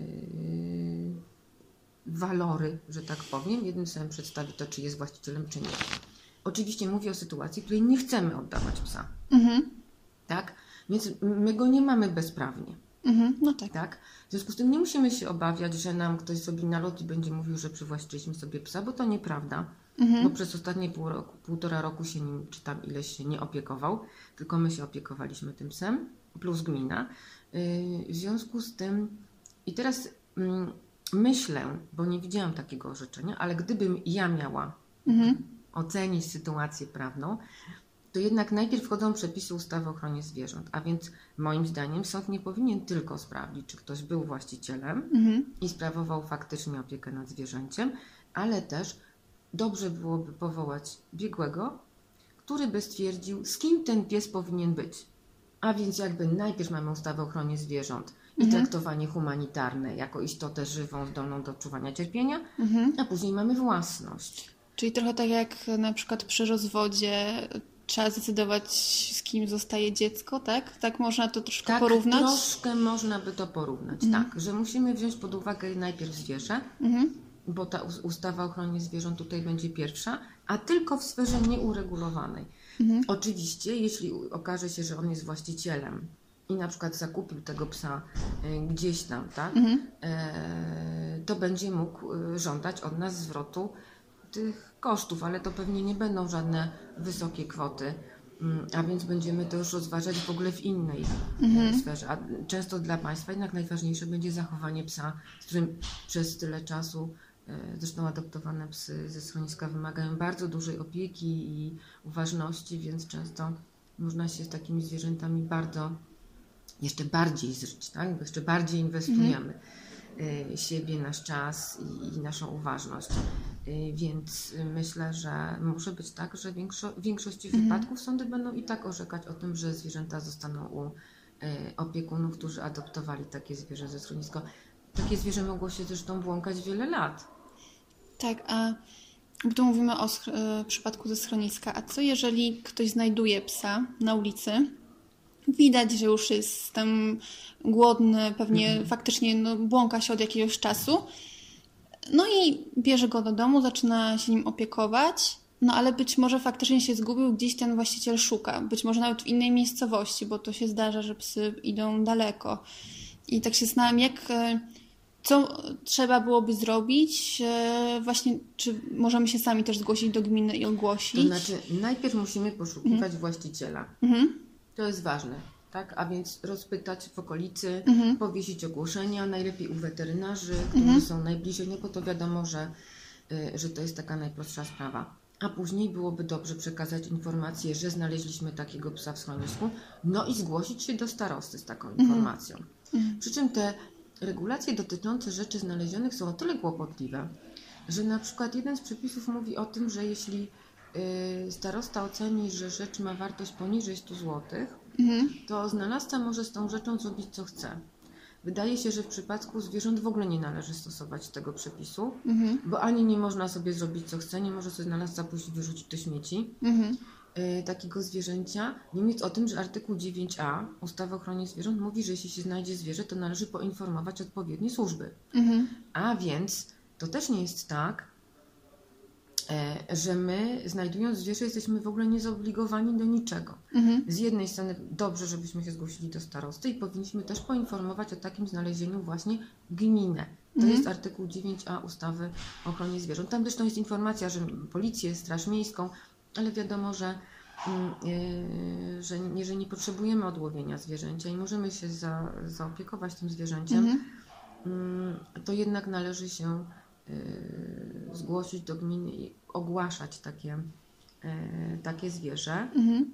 walory, że tak powiem. Jednym słowem przedstawi to, czy jest właścicielem, czy nie. Oczywiście mówię o sytuacji, w której nie chcemy oddawać psa, Mhm. tak? Więc my go nie mamy bezprawnie, Mhm. No tak. tak? W związku z tym nie musimy się obawiać, że nam ktoś zrobi nalot i będzie mówił, że przywłaszczyliśmy sobie psa, bo to nieprawda. Mhm. Bo przez ostatnie pół roku, półtora roku się nim, czy tam ileś się nie opiekował, tylko my się opiekowaliśmy tym psem, plus gmina. Yy, w związku z tym, i teraz mm, myślę, bo nie widziałam takiego orzeczenia, ale gdybym ja miała Mhm. ocenić sytuację prawną, to jednak najpierw wchodzą przepisy ustawy o ochronie zwierząt, a więc moim zdaniem sąd nie powinien tylko sprawdzić, czy ktoś był właścicielem Mhm. i sprawował faktycznie opiekę nad zwierzęciem, ale też dobrze byłoby powołać biegłego, który by stwierdził, z kim ten pies powinien być. A więc jakby najpierw mamy ustawę o ochronie zwierząt i Mhm. traktowanie humanitarne jako istotę żywą, zdolną do odczuwania cierpienia, Mhm. a później mamy własność. Czyli trochę tak jak na przykład przy rozwodzie trzeba zdecydować, z kim zostaje dziecko, tak? Tak można to troszkę Tak, porównać? troszkę można by to porównać, tak, że musimy wziąć pod uwagę najpierw zwierzę, Mhm. bo ta us- ustawa o ochronie zwierząt tutaj będzie pierwsza, a tylko w sferze nieuregulowanej. Mhm. Oczywiście, jeśli u- okaże się, że on jest właścicielem i na przykład zakupił tego psa y, gdzieś tam, tak, Mhm. e, to będzie mógł y, żądać od nas zwrotu tych kosztów, ale to pewnie nie będą żadne wysokie kwoty, mm, a więc będziemy to już rozważać w ogóle w innej e, sferze. A często dla Państwa jednak najważniejsze będzie zachowanie psa, z którym przez tyle czasu, e, zresztą adoptowane psy ze schroniska wymagają bardzo dużej opieki i uważności, więc często można się z takimi zwierzętami bardzo, jeszcze bardziej zżyć, tak? Bo jeszcze bardziej inwestujemy y, siebie, nasz czas i, i naszą uważność. Y, Więc y, myślę, że może być tak, że większo, w większości wypadków sądy będą i tak orzekać o tym, że zwierzęta zostaną u y, opiekunów, którzy adoptowali takie zwierzę ze schroniska. Takie zwierzę mogło się zresztą błąkać wiele lat. Tak, a bo tu mówimy o sch- e, przypadku ze schroniska. A co jeżeli ktoś znajduje psa na ulicy? Widać, że już jest tam głodny, pewnie faktycznie no, błąka się od jakiegoś czasu. No i bierze go do domu, zaczyna się nim opiekować, no ale być może faktycznie się zgubił, gdzieś ten właściciel szuka. Być może nawet w innej miejscowości, bo to się zdarza, że psy idą daleko. I tak się zastanawiam, jak, e, co trzeba byłoby zrobić, e, właśnie, czy możemy się sami też zgłosić do gminy i ogłosić? To znaczy, najpierw musimy poszukiwać właściciela. Mhm. To jest ważne, tak? A więc rozpytać w okolicy, Mhm. powiesić ogłoszenia, najlepiej u weterynarzy, którzy są najbliżej, no bo to wiadomo, że, y, że to jest taka najprostsza sprawa. A później byłoby dobrze przekazać informację, że znaleźliśmy takiego psa w schronisku, no i zgłosić się do starosty z taką informacją. Przy czym te regulacje dotyczące rzeczy znalezionych są o tyle kłopotliwe, że na przykład jeden z przepisów mówi o tym, że jeśli y, starosta oceni, że rzecz ma wartość poniżej stu złotych, Mhm. to znalazca może z tą rzeczą zrobić co chce. Wydaje się, że w przypadku zwierząt w ogóle nie należy stosować tego przepisu, Mhm. bo ani nie można sobie zrobić co chce, nie może sobie znalazca pójść i wyrzucić do śmieci Mhm. y, takiego zwierzęcia. Nie mówiąc o tym, że artykuł dziewięć a ustawy o ochronie zwierząt mówi, że jeśli się znajdzie zwierzę, to należy poinformować odpowiednie służby. Mhm. A więc to też nie jest tak, e, że my, znajdując zwierzę, jesteśmy w ogóle niezobligowani do niczego. Mhm. Z jednej strony dobrze, żebyśmy się zgłosili do starosty i powinniśmy też poinformować o takim znalezieniu właśnie gminę. To Mhm. jest artykuł dziewięć a ustawy o ochronie zwierząt. Tam zresztą jest informacja, że policję, straż miejską, ale wiadomo, że, mm, yy, że, nie, że nie potrzebujemy odłowienia zwierzęcia i możemy się za, zaopiekować tym zwierzęciem. Mhm. Mm, to jednak należy się y, zgłosić do gminy i ogłaszać takie, y, takie zwierzę. Mhm.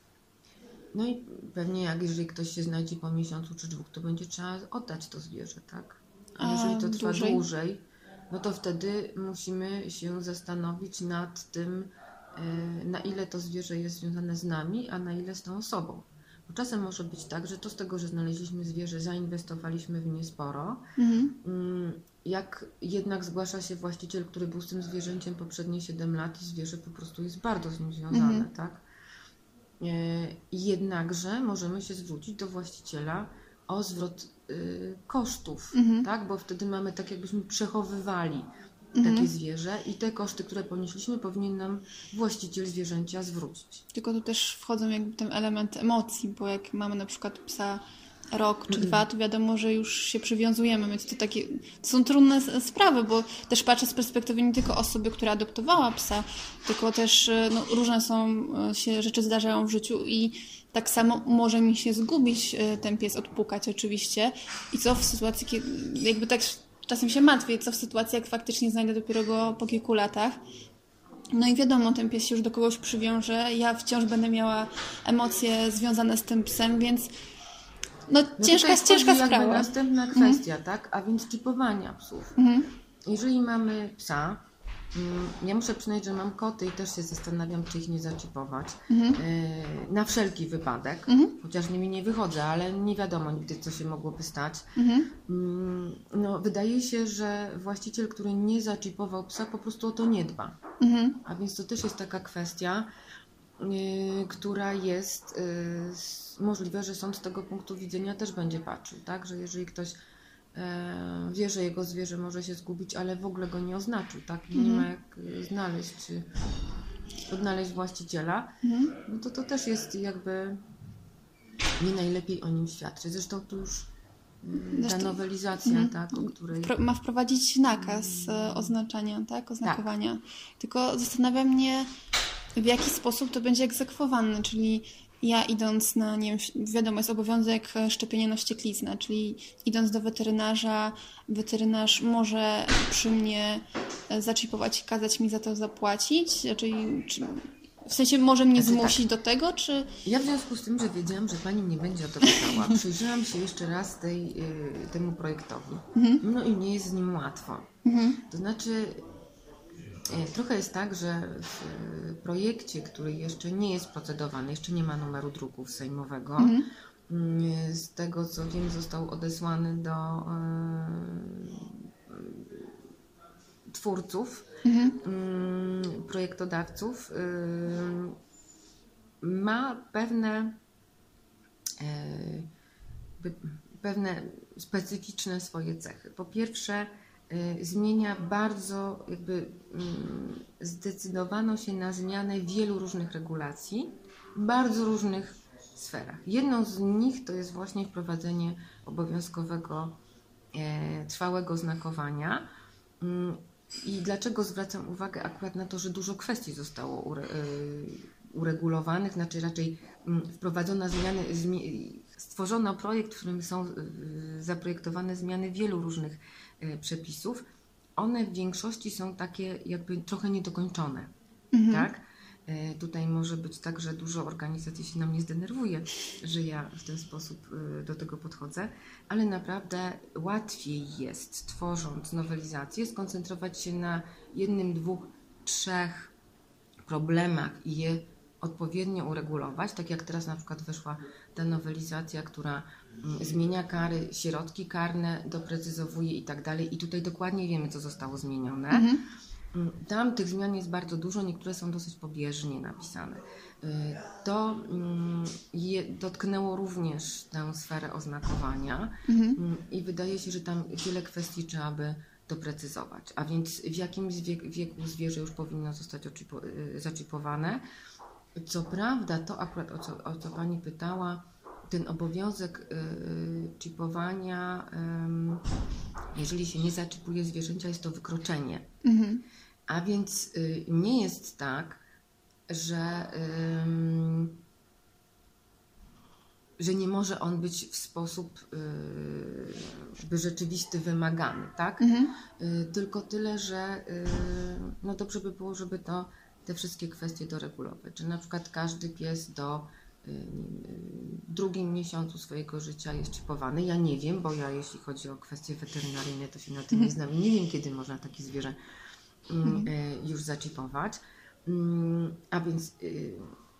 No i pewnie jak jeżeli ktoś się znajdzie po miesiącu czy dwóch, to będzie trzeba oddać to zwierzę, tak? A A jeżeli to trwa dłużej? dłużej, no to wtedy musimy się zastanowić nad tym, y, na ile to zwierzę jest związane z nami, a na ile z tą osobą. Bo czasem może być tak, że to z tego, że znaleźliśmy zwierzę, zainwestowaliśmy w nie sporo. Mhm. Mm, Jak jednak zgłasza się właściciel, który był z tym zwierzęciem poprzednie siedem lat i zwierzę po prostu jest bardzo z nim związane, Mhm. tak? E, Jednakże możemy się zwrócić do właściciela o zwrot y, kosztów, Mhm. tak? Bo wtedy mamy tak, jakbyśmy przechowywali Mhm. takie zwierzę i te koszty, które ponieśliśmy, powinien nam właściciel zwierzęcia zwrócić. Tylko tu też wchodzą jakby ten element emocji, bo jak mamy na przykład psa rok czy dwa, to wiadomo, że już się przywiązujemy, więc to takie to są trudne s- sprawy, bo też patrzę z perspektywy nie tylko osoby, która adoptowała psa, tylko też e, no, różne są e, się rzeczy zdarzają w życiu i tak samo może mi się zgubić e, ten pies, odpukać oczywiście. I co w sytuacji, kiedy jakby tak czasem się martwię, co w sytuacji, jak faktycznie znajdę dopiero go po kilku latach. No i wiadomo, ten pies się już do kogoś przywiąże, ja wciąż będę miała emocje związane z tym psem, więc no, No ciężka, tutaj ciężka wchodzi jakby sprawa. następna kwestia, tak? A więc czipowania psów. Mhm. Jeżeli mamy psa, Ja muszę przyznać, że mam koty i też się zastanawiam, czy ich nie zaczipować. Mhm. Na wszelki wypadek, Mhm. chociaż nimi nie wychodzę, ale nie wiadomo nigdy, co się mogłoby stać. Mhm. No, wydaje się, że właściciel, który nie zaczipował psa, po prostu o to nie dba. Mhm. A więc to też jest taka kwestia, yy, która jest yy, możliwe, że sąd z tego punktu widzenia też będzie patrzył, tak? Że jeżeli ktoś e, wie, że jego zwierzę może się zgubić, ale w ogóle go nie oznaczył, tak? I nie Mhm. ma jak y, znaleźć, czy odnaleźć właściciela, Mhm. no to to też jest jakby nie najlepiej o nim świadczy. Zresztą tu już y, ta Zresztą- nowelizacja, Mhm. tak, o której... Wpro- ma wprowadzić nakaz e, oznaczania, tak? Oznakowania. Tylko zastanawia mnie, w jaki sposób to będzie egzekwowane, czyli ja idąc na, nie wiem, wiadomo, jest obowiązek e, szczepienia na wściekliznę, czyli idąc do weterynarza, weterynarz może przy mnie e, zaczipować i kazać mi za to zapłacić, czyli czy, w sensie może mnie Znaczy zmusić do tego, czy... Ja w związku z tym, że wiedziałam, że Pani mnie będzie o to pytała, przyjrzałam się jeszcze raz tej, y, temu projektowi. No i nie jest z nim łatwo. Mhm. To znaczy, y, trochę jest tak, że w y, projekcie, który jeszcze nie jest procedowany, jeszcze nie ma numeru druku sejmowego, Mhm. y, z tego co wiem, został odesłany do y, twórców, Mhm. y, projektodawców, y, ma pewne, e, by- pewne specyficzne swoje cechy. Po pierwsze, e, zmienia bardzo, jakby mm, zdecydowano się na zmianę wielu różnych regulacji w bardzo różnych sferach. Jedną z nich to jest właśnie wprowadzenie obowiązkowego e, trwałego znakowania. Mm, I dlaczego zwracam uwagę akurat na to, że dużo kwestii zostało ure, y, uregulowanych, znaczy raczej mm, wprowadzono zmiany, zmi- stworzono projekt, w którym są y, zaprojektowane zmiany wielu różnych y, przepisów. One w większości są takie jakby trochę niedokończone, Mhm. tak? Y, Tutaj może być tak, że dużo organizacji się na mnie zdenerwuje, że ja w ten sposób y, do tego podchodzę, ale naprawdę łatwiej jest, tworząc nowelizację, skoncentrować się na jednym, dwóch, trzech problemach i je odpowiednio uregulować, tak jak teraz na przykład weszła ta nowelizacja, która mm, zmienia kary, środki karne, doprecyzowuje i tak dalej. I tutaj dokładnie wiemy, co zostało zmienione. Mhm. Mm, Tam tych zmian jest bardzo dużo, niektóre są dosyć pobieżnie napisane. Y, To mm, je dotknęło również tę sferę oznakowania Mhm. mm, i wydaje się, że tam wiele kwestii trzeba by doprecyzować. A więc w jakim wiek, wieku zwierzę już powinno zostać oczipo, y, zaczipowane. Co prawda, to akurat o co, o co Pani pytała, ten obowiązek y, czipowania, ym, jeżeli się nie zaczipuje zwierzęcia, jest to wykroczenie. Mhm. A więc y, nie jest tak, że, ym, że nie może on być w sposób y, by rzeczywisty wymagany, tak? Mhm. Y, tylko tyle, że y, no dobrze by było, żeby to te wszystkie kwestie doregulować. Że na przykład każdy pies do y, y, drugim miesiącu swojego życia jest czipowany. Ja nie wiem, bo ja jeśli chodzi o kwestie weterynaryjne, to się na tym nie znam i nie wiem, kiedy można takie zwierzę mm, y, już zaczipować. Mm, a więc y,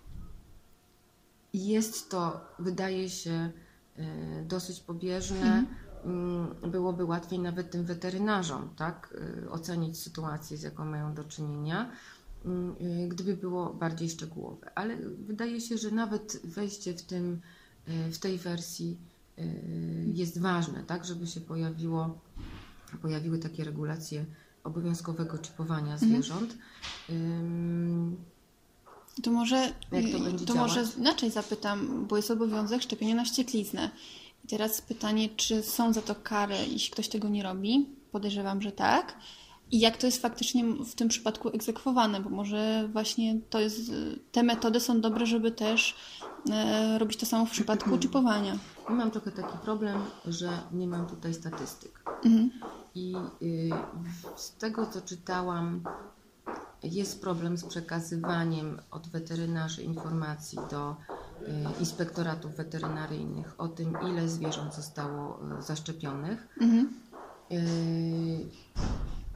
jest to, wydaje się, y, dosyć pobieżne. Mm, Byłoby łatwiej nawet tym weterynarzom, tak, y, ocenić sytuację, z jaką mają do czynienia, y, gdyby było bardziej szczegółowe. Ale wydaje się, że nawet wejście w, tym, y, w tej wersji y, jest ważne, tak, żeby się pojawiło, pojawiły takie regulacje obowiązkowego czipowania zwierząt. Ym, To może, Jak to będzie to może działać? inaczej zapytam, bo jest obowiązek szczepienia na wściekliznę. I teraz pytanie, czy są za to kary, jeśli ktoś tego nie robi? Podejrzewam, że tak. I jak to jest faktycznie w tym przypadku egzekwowane, bo może właśnie to jest, te metody są dobre, żeby też e, robić to samo w przypadku czipowania. Ja mam trochę taki problem, że nie mam tutaj statystyk. Mhm. I y, z tego, co czytałam, jest problem z przekazywaniem od weterynarzy informacji do y, inspektoratów weterynaryjnych o tym, ile zwierząt zostało y, zaszczepionych. Mhm. Y,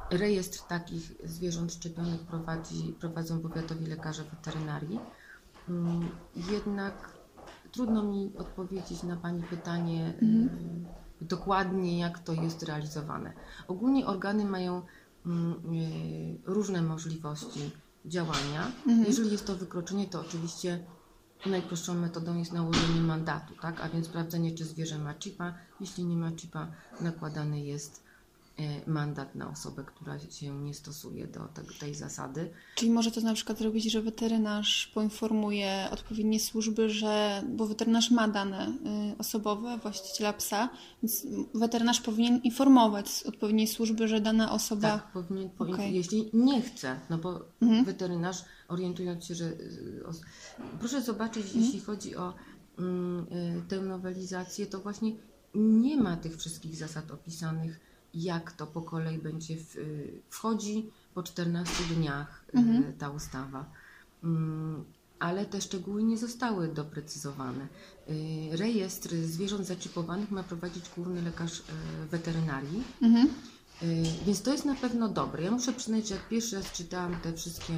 Rejestr takich zwierząt szczepionych prowadzi, prowadzą powiatowi lekarze weterynarii. Jednak trudno mi odpowiedzieć na Pani pytanie mhm. dokładnie, jak to jest realizowane. Ogólnie organy mają różne możliwości działania. Mhm. Jeżeli jest to wykroczenie, to oczywiście najprostszą metodą jest nałożenie mandatu, tak? A więc sprawdzenie, czy zwierzę ma chipa. Jeśli nie ma chipa, nakładany jest mandat na osobę, która się nie stosuje do tej zasady. Czyli może to na przykład zrobić, że weterynarz poinformuje odpowiednie służby, że, bo weterynarz ma dane osobowe właściciela psa, więc weterynarz powinien informować odpowiedniej służby, że dana osoba... Tak, powinien, okay. Jeśli nie chce, no bo mhm. weterynarz, orientując się, że... Proszę zobaczyć, mhm. jeśli chodzi o mm, tę nowelizację, to właśnie nie ma tych wszystkich zasad opisanych, jak to po kolei będzie w, wchodzi po czternastu dniach mhm. ta ustawa. Ale te szczegóły nie zostały doprecyzowane. Rejestr zwierząt zaczipowanych ma prowadzić główny lekarz weterynarii, mhm. więc to jest na pewno dobre. Ja muszę przyznać, że jak pierwszy raz czytałam te wszystkie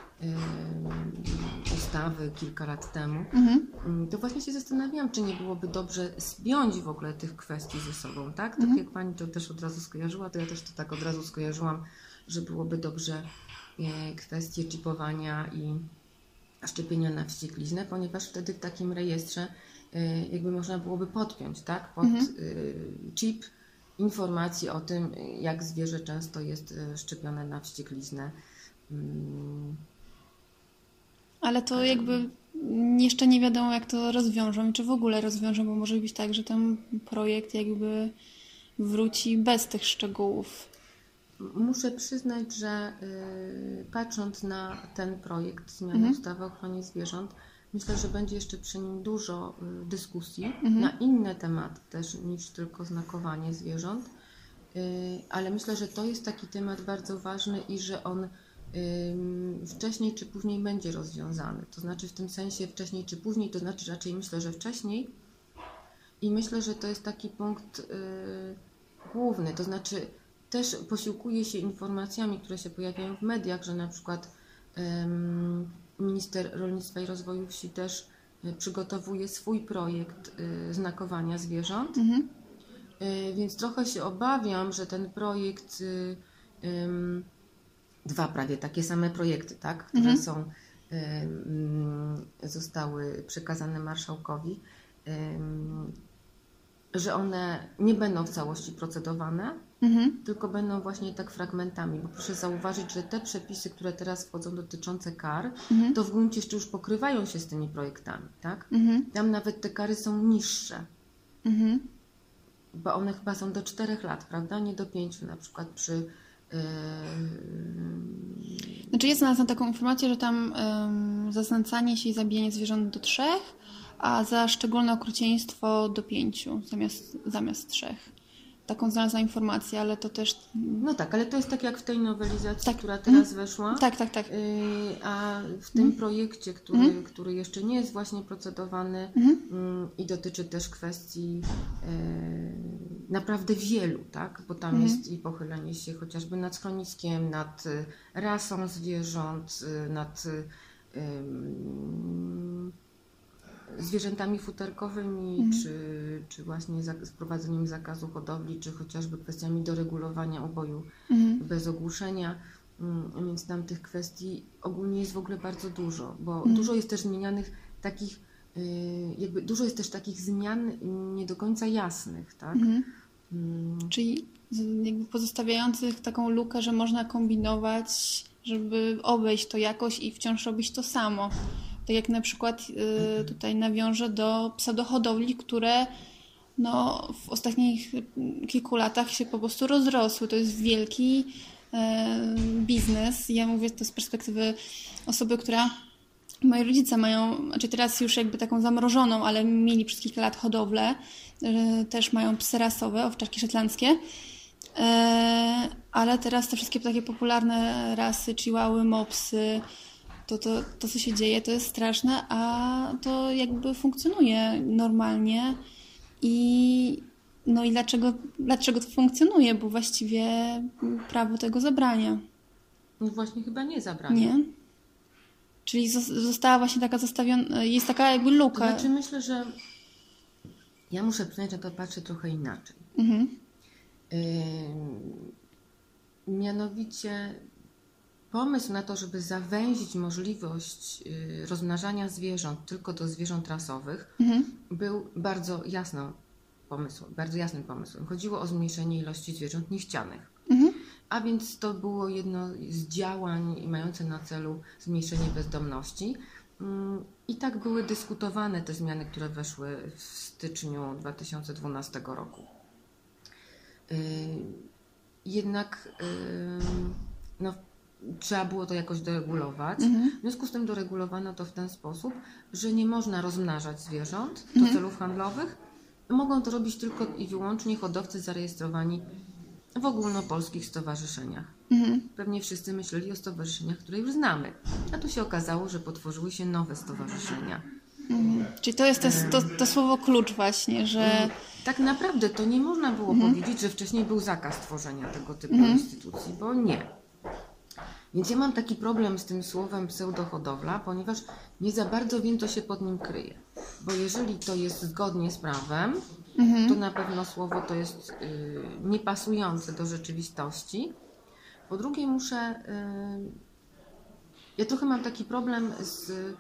ustawy kilka lat temu, mhm. to właśnie się zastanawiałam, czy nie byłoby dobrze spiąć w ogóle tych kwestii ze sobą, tak? Tak mhm. jak Pani to też od razu skojarzyła, to ja też to tak od razu skojarzyłam, że byłoby dobrze kwestie chipowania i szczepienia na wściekliznę, ponieważ wtedy w takim rejestrze jakby można byłoby podpiąć, tak? Pod mhm. chip informacje o tym, jak zwierzę często jest szczepione na wściekliznę. Ale to jakby jeszcze nie wiadomo, jak to rozwiążą i czy w ogóle rozwiążą, bo może być tak, że ten projekt jakby wróci bez tych szczegółów. Muszę przyznać, że yy, patrząc na ten projekt zmiany mhm. ustawy o ochronie zwierząt, myślę, że będzie jeszcze przy nim dużo y, dyskusji mhm. na inne tematy też niż tylko znakowanie zwierząt, yy, ale myślę, że to jest taki temat bardzo ważny i że on wcześniej czy później będzie rozwiązany. To znaczy w tym sensie wcześniej czy później, to znaczy raczej myślę, że wcześniej i myślę, że to jest taki punkt y, główny, to znaczy też posiłkuje się informacjami, które się pojawiają w mediach, że na przykład y, minister rolnictwa i rozwoju wsi też y, przygotowuje swój projekt y, znakowania zwierząt, mhm. y, więc trochę się obawiam, że ten projekt y, y, dwa prawie takie same projekty, tak, które mhm. są, y, zostały przekazane marszałkowi, y, że one nie będą w całości procedowane, mhm. tylko będą właśnie tak fragmentami, bo proszę zauważyć, że te przepisy, które teraz wchodzą dotyczące kar, mhm. to w gruncie jeszcze już pokrywają się z tymi projektami, tak? Mhm. Tam nawet te kary są niższe, mhm. bo one chyba są do czterech lat, prawda? Nie do pięciu, na przykład przy Znaczy ja znalazłam taką informację, że tam um, za znęcanie się i zabijanie zwierząt do trzech, a za szczególne okrucieństwo do pięciu zamiast, zamiast trzech. Taką znalazłam informację, ale to też... No tak, ale to jest tak jak w tej nowelizacji, tak. która teraz mm. weszła. Tak, tak, tak. Yy, a w tym mm. projekcie, który, mm. który jeszcze nie jest właśnie procedowany mm. yy, i dotyczy też kwestii yy, naprawdę wielu, tak? Bo tam mm. jest i pochylenie się chociażby nad schroniskiem, nad y, rasą zwierząt, y, nad y, zwierzętami futerkowymi, mm. czy, czy właśnie z wprowadzeniem zakazu hodowli, czy chociażby kwestiami doregulowania uboju mm. bez ogłuszenia, mm, więc tam tych kwestii ogólnie jest w ogóle bardzo dużo, bo mm. dużo jest też zmienianych takich, y, jakby dużo jest też takich zmian nie do końca jasnych, tak? Mm. Mm. Czyli jakby pozostawiających taką lukę, że można kombinować, żeby obejść to jakoś i wciąż robić to samo. Tak jak na przykład y, tutaj nawiążę do pseudohodowli, które no, w ostatnich kilku latach się po prostu rozrosły. To jest wielki y, biznes. Ja mówię to z perspektywy osoby, która... Moi rodzice mają, znaczy teraz już jakby taką zamrożoną, ale mieli przez kilka lat hodowlę. Y, też mają psy rasowe, owczarki szetlandzkie. Y, ale teraz te wszystkie takie popularne rasy, chihuahuy, mopsy, To, to, to, co się dzieje, to jest straszne, a to jakby funkcjonuje normalnie i No i dlaczego, dlaczego to funkcjonuje? Bo właściwie prawo tego zabrania. No właśnie chyba nie zabrania. Nie? Czyli została właśnie taka zostawiona, jest taka jakby luka. To znaczy myślę, że ja muszę przyznać, że to patrzę trochę inaczej. Mhm. Yy, mianowicie pomysł na to, żeby zawęzić możliwość yy, rozmnażania zwierząt tylko do zwierząt rasowych, Mhm. był bardzo jasną pomysłem, bardzo jasnym pomysłem. Chodziło o zmniejszenie ilości zwierząt niechcianych. Mhm. A więc to było jedno z działań mające na celu zmniejszenie bezdomności. I tak były dyskutowane te zmiany, które weszły w styczniu dwa tysiące dwunastego roku. Jednak no, trzeba było to jakoś doregulować. Mhm. W związku z tym doregulowano to w ten sposób, że nie można rozmnażać zwierząt do Mhm. celów handlowych. Mogą to robić tylko i wyłącznie hodowcy zarejestrowani w ogólnopolskich stowarzyszeniach. Mhm. Pewnie wszyscy myśleli o stowarzyszeniach, które już znamy. A tu się okazało, że potworzyły się nowe stowarzyszenia. Mhm. Czyli to jest to, to, to słowo klucz właśnie, że... Tak naprawdę to nie można było Mhm. powiedzieć, że wcześniej był zakaz tworzenia tego typu Mhm. instytucji, bo nie. Więc ja mam taki problem z tym słowem pseudohodowla, ponieważ nie za bardzo wiem, co się pod nim kryje. Bo jeżeli to jest zgodnie z prawem, Mhm. to na pewno słowo to jest y, niepasujące do rzeczywistości. Po drugie muszę... Y, ja trochę mam taki problem z y,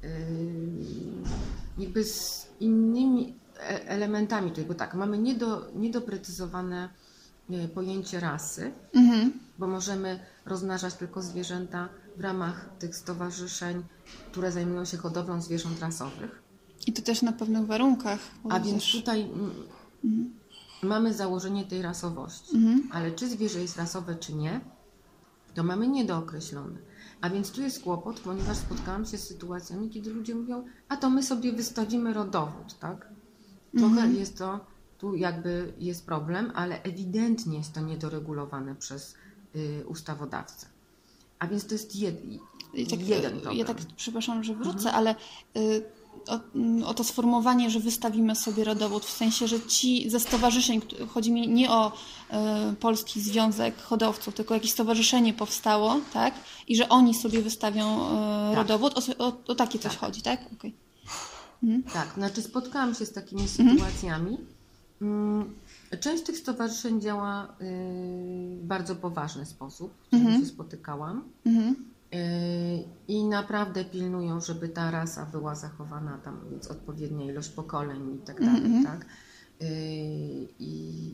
jakby z innymi e- elementami tutaj, bo tak, mamy niedo, niedoprecyzowane y, pojęcie rasy, Mhm. bo możemy rozmnażać tylko zwierzęta w ramach tych stowarzyszeń, które zajmują się hodowlą zwierząt rasowych. I to też na pewnych warunkach. bo A więc też- tutaj mm, Mhm. mamy założenie tej rasowości, Mhm. ale czy zwierzę jest rasowe, czy nie, to mamy niedookreślone. A więc tu jest kłopot, ponieważ spotkałam się z sytuacjami, kiedy ludzie mówią, a to my sobie wystawimy rodowód, tak? Trochę Mhm. jest to, tu jakby jest problem, ale ewidentnie jest to niedoregulowane przez y, ustawodawcę. A więc to jest jed, I tak, jeden problem. ja tak, przepraszam, że wrócę, ale y, o, mm, o to sformułowanie, że wystawimy sobie rodowód, w sensie, że ci ze stowarzyszeń, kt- chodzi mi nie o y, Polski Związek Hodowców, tylko jakieś stowarzyszenie powstało, tak? I że oni sobie wystawią y, Tak. rodowód, o, o, o takie coś Tak. chodzi, tak? Okej. Tak, znaczy spotkałam się z takimi Mhm. sytuacjami. Mm, Część tych stowarzyszeń działa y, w bardzo poważny sposób, w którym Mhm. się spotykałam. Mhm. Y, I naprawdę pilnują, żeby ta rasa była zachowana, tam więc odpowiednia ilość pokoleń i tak dalej, Mhm. tak? Y, I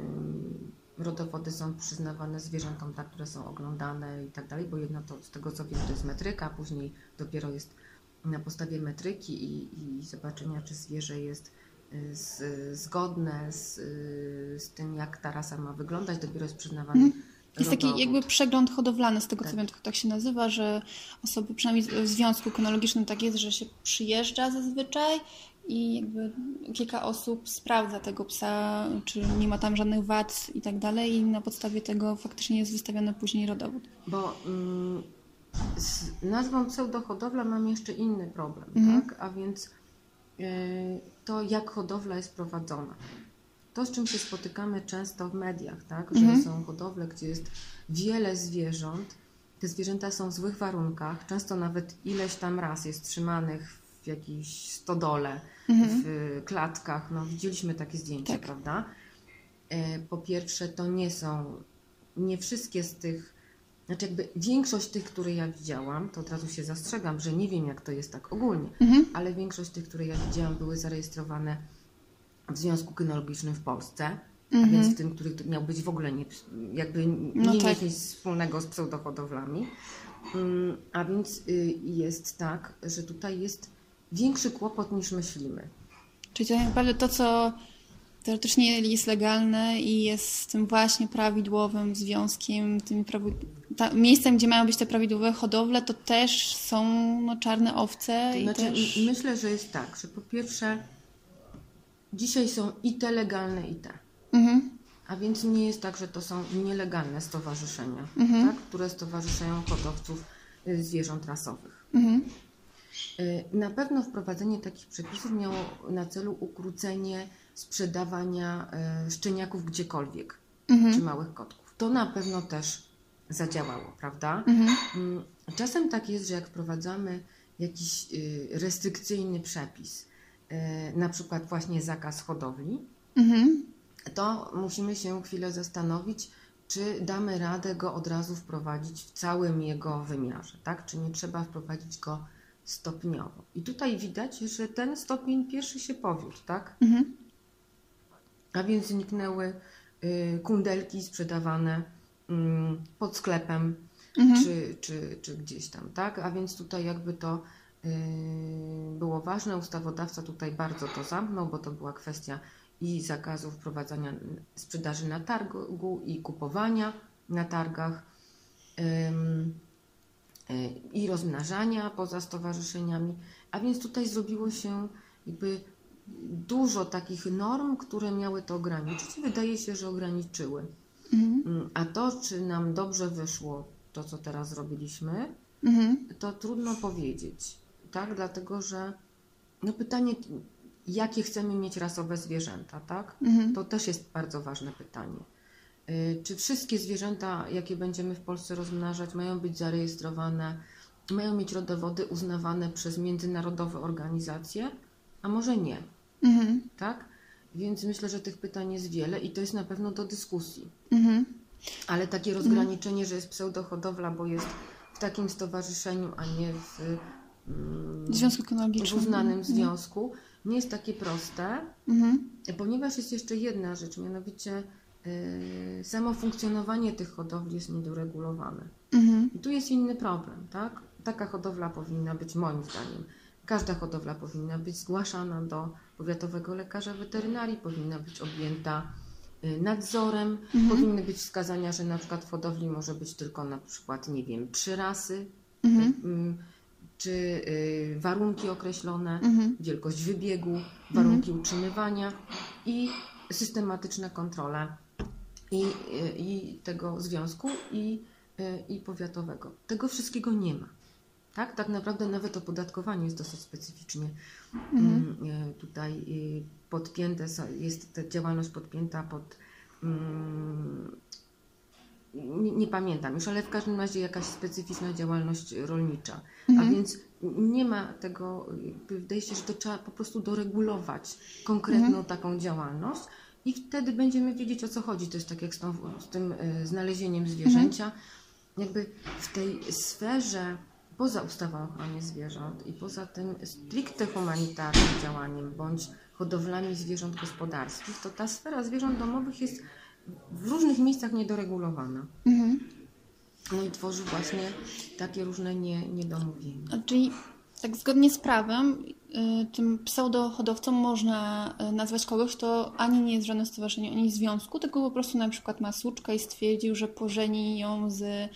y, rodowody są przyznawane zwierzętom, tak, które są oglądane i tak dalej, bo jedno to z tego co wiem to jest metryka, później dopiero jest na podstawie metryki i, i zobaczenia, czy zwierzę jest y, z, zgodne z, y, z tym, jak ta rasa ma wyglądać, dopiero jest przyznawany Mhm. Jest taki rodowód. jakby przegląd hodowlany, z tego co Tak. wiem, to tak się nazywa, że osoby, przynajmniej w związku kynologicznym tak jest, że się przyjeżdża zazwyczaj i jakby kilka osób sprawdza tego psa, czy nie ma tam żadnych wad i tak dalej i na podstawie tego faktycznie jest wystawiony później rodowód. Bo mm, z nazwą pseudohodowla mam jeszcze inny problem, Mhm. tak? A więc y, to, jak hodowla jest prowadzona. To, z czym się spotykamy często w mediach, tak? Że Mhm. są hodowle, gdzie jest wiele zwierząt, te zwierzęta są w złych warunkach, często nawet ileś tam raz jest trzymanych w jakiejś stodole, Mhm. w klatkach. No, widzieliśmy takie zdjęcia, Tak. prawda? E, Po pierwsze, to nie są, nie wszystkie z tych, znaczy jakby większość tych, które ja widziałam, to od razu się zastrzegam, że nie wiem jak to jest tak ogólnie, Mhm. ale większość tych, które ja widziałam, były zarejestrowane w Związku Kynologicznym w Polsce, a Mhm. więc w tym, który miał być w ogóle nie, jakby nie No mieć tak. nic wspólnego z pseudohodowlami. Mm, A więc y, jest tak, że tutaj jest większy kłopot niż myślimy. Czyli to tak naprawdę to, co teoretycznie jest legalne i jest tym właśnie prawidłowym związkiem, tym prawi... ta, miejscem, gdzie mają być te prawidłowe hodowle, to też są no, czarne owce To i znaczy, też... m- myślę, że jest tak, że po pierwsze dzisiaj są i te legalne, i te. Mhm. A więc nie jest tak, że to są nielegalne stowarzyszenia, Mhm. tak, które stowarzyszają hodowców y, zwierząt rasowych. Mhm. Y, Na pewno wprowadzenie takich przepisów miało na celu ukrócenie sprzedawania e, szczeniaków gdziekolwiek, Mhm. czy małych kotków. To na pewno też zadziałało, prawda? Mhm. Mm, Czasem tak jest, że jak wprowadzamy jakiś y, restrykcyjny przepis, y, na przykład właśnie zakaz hodowli, Mhm. to musimy się chwilę zastanowić, czy damy radę go od razu wprowadzić w całym jego wymiarze, tak? Czy nie trzeba wprowadzić go stopniowo. I tutaj widać, że ten stopień pierwszy się powiódł, tak? Mhm. A więc zniknęły y, kundelki sprzedawane y, pod sklepem, Mhm. czy, czy, czy gdzieś tam, tak? A więc tutaj jakby to y, było ważne. Ustawodawca tutaj bardzo to zamknął, bo to była kwestia i zakazu wprowadzania sprzedaży na targu i kupowania na targach ym, y, i rozmnażania poza stowarzyszeniami. A więc tutaj zrobiło się jakby dużo takich norm, które miały to ograniczyć. Wydaje się, że ograniczyły. Mhm. A to, czy nam dobrze wyszło to, co teraz zrobiliśmy, Mhm. to trudno powiedzieć, tak? Dlatego, że no pytanie, jakie chcemy mieć rasowe zwierzęta, tak? Mhm. To też jest bardzo ważne pytanie. Y, Czy wszystkie zwierzęta, jakie będziemy w Polsce rozmnażać, mają być zarejestrowane, mają mieć rodowody uznawane przez międzynarodowe organizacje, a może nie, Mhm. tak? Więc myślę, że tych pytań jest wiele i to jest na pewno do dyskusji. Mhm. Ale takie rozgraniczenie, że jest pseudohodowla, bo jest w takim stowarzyszeniu, a nie w, mm, Związku w Kynologicznym. uznanym Mhm. związku, nie jest takie proste, Mhm. ponieważ jest jeszcze jedna rzecz, mianowicie yy, samo funkcjonowanie tych hodowli jest niedoregulowane. Mhm. I tu jest inny problem, tak? Taka hodowla powinna być, moim zdaniem, każda hodowla powinna być zgłaszana do powiatowego lekarza weterynarii, powinna być objęta y, nadzorem, Mhm. powinny być wskazania, że na przykład w hodowli może być tylko na przykład, nie wiem, trzy rasy, Mhm. ym, czy y, warunki określone, Mhm. wielkość wybiegu, warunki utrzymywania i systematyczne kontrole i, y, i tego związku i, y, i powiatowego. Tego wszystkiego nie ma. Tak, tak naprawdę nawet opodatkowanie jest dosyć specyficznie Mhm. mm, y, tutaj y, podpięte, są- jest ta działalność podpięta pod, mm, nie, nie pamiętam już, ale w każdym razie jakaś specyficzna działalność rolnicza. A Mhm. więc nie ma tego, jakby wydaje się, że to trzeba po prostu doregulować konkretną taką działalność i wtedy będziemy wiedzieć, o co chodzi. To jest tak jak z, tą, z tym y, znalezieniem zwierzęcia. Jakby w tej sferze poza ustawą o ochronie zwierząt i poza tym stricte humanitarnym działaniem bądź hodowlami zwierząt gospodarskich, to ta sfera zwierząt domowych jest w różnych miejscach niedoregulowana. Mhm. No i tworzy właśnie takie różne nie, niedomówienia. A Czyli tak zgodnie z prawem, y, tym pseudohodowcą można y, nazwać kogoś, kto ani nie jest w żadnym stowarzyszeniu, ani w związku, tylko po prostu na przykład ma suczkę i stwierdził, że pożeni ją z y,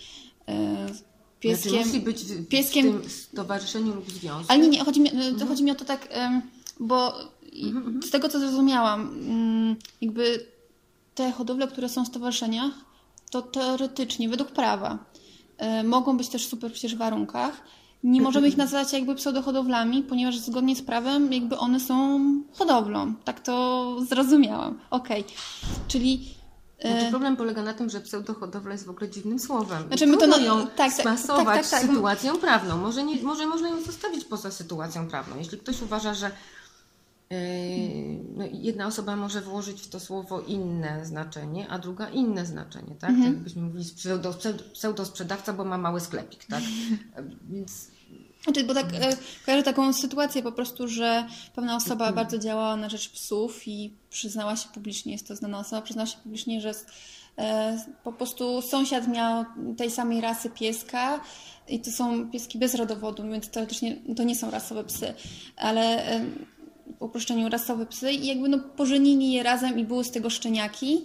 pieskiem. Znaczy musi być w, pieskiem- w tym stowarzyszeniu lub związku. Ale nie, nie, chodzi mi, to chodzi mi o to tak, em, bo i- z tego co zrozumiałam, mm, jakby te hodowle, które są w stowarzyszeniach, to teoretycznie, według prawa, e, mogą być też w super przecież warunkach. Nie możemy ich nazywać jakby pseudohodowlami, ponieważ zgodnie z prawem jakby one są hodowlą. Tak to zrozumiałam. Okej. Czyli e, Znaczy problem polega na tym, że pseudohodowla jest w ogóle dziwnym słowem. Znaczy I my to trudno na- ją tak, tak, spasować tak, tak, tak. z sytuacją prawną. Może, nie, może można ją zostawić poza sytuacją prawną. Jeśli ktoś uważa, że yy, no, jedna osoba może włożyć w to słowo inne znaczenie, a druga inne znaczenie, tak? Mhm. Tak jakbyśmy mówili pseudo, pseudo, pseudosprzedawca, bo ma mały sklepik, tak? Więc Znaczy, bo tak e, kojarzę taką sytuację po prostu, że pewna osoba bardzo działała na rzecz psów i przyznała się publicznie, jest to znana osoba, przyznała się publicznie, że e, po prostu sąsiad miał tej samej rasy pieska i to są pieski bez rodowodu, więc teoretycznie to nie są rasowe psy, ale e, w uproszczeniu rasowe psy i jakby no pożenili je razem i były z tego szczeniaki.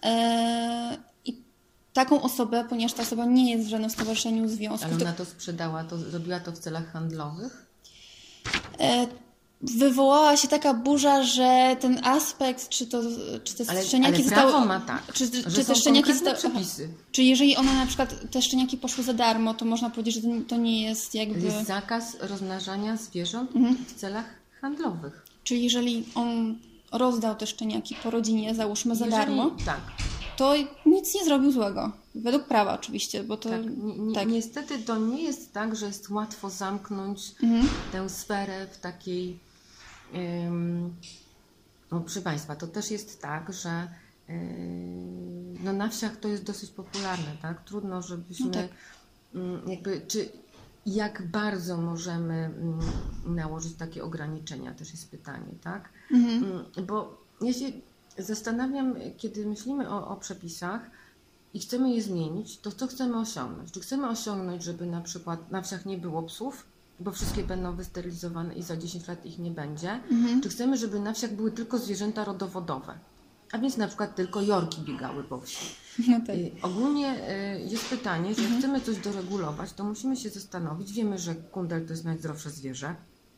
E, i taką osobę, ponieważ ta osoba nie jest w żadnym stowarzyszeniu, związku, ale to ona to sprzedała, to zrobiła to w celach handlowych? E, wywołała się taka burza, że ten aspekt, czy to czy te Ale, szczeniaki ale zostały... prawo ma tak, czy, że czy są te szczeniaki konkretne zostały... przepisy. Czy jeżeli one na przykład, te szczeniaki poszły za darmo, to można powiedzieć, że to, to nie jest jakby... Jest zakaz rozmnażania zwierząt Mhm. w celach handlowych. Czyli jeżeli on rozdał te szczeniaki po rodzinie, załóżmy za Jeżeli, darmo, tak, to nic nie zrobił złego. Według prawa oczywiście, bo to... tak, ni, ni, tak. Niestety to nie jest tak, że jest łatwo zamknąć Mhm. tę sferę w takiej... Ym, no, proszę Państwa, to też jest tak, że yy, no, na wsiach to jest dosyć popularne, tak? Trudno, żebyśmy... No tak. ym, jakby, czy jak bardzo możemy ym, nałożyć takie ograniczenia, też jest pytanie, tak? Mhm. Ym, bo ja się zastanawiam, kiedy myślimy o, o przepisach i chcemy je zmienić, to co chcemy osiągnąć? Czy chcemy osiągnąć, żeby na przykład na wsiach nie było psów, bo wszystkie będą wysterylizowane i za dziesięć lat ich nie będzie? Mhm. Czy chcemy, żeby na wsiach były tylko zwierzęta rodowodowe? A więc na przykład tylko jorki biegały po wsi. No tak. Y, Ogólnie y, jest pytanie, że jak chcemy coś doregulować, to musimy się zastanowić. Wiemy, że kundel to jest najzdrowsze zwierzę.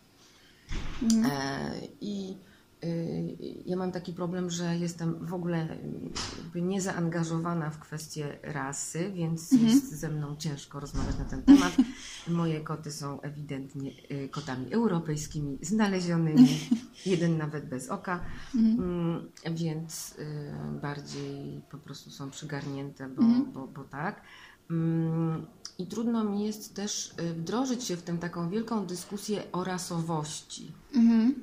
Mhm. E, I y, ja mam taki problem, że jestem w ogóle y, jakby niezaangażowana w kwestie rasy, więc Mhm. jest ze mną ciężko rozmawiać na ten temat. Moje koty są ewidentnie y, kotami europejskimi, znalezionymi, jeden nawet bez oka, mm, więc y, bardziej po prostu są przygarnięte, bo, Mhm. bo, bo tak. Mm, I trudno mi jest też y, wdrożyć się w tę taką wielką dyskusję o rasowości. Mhm.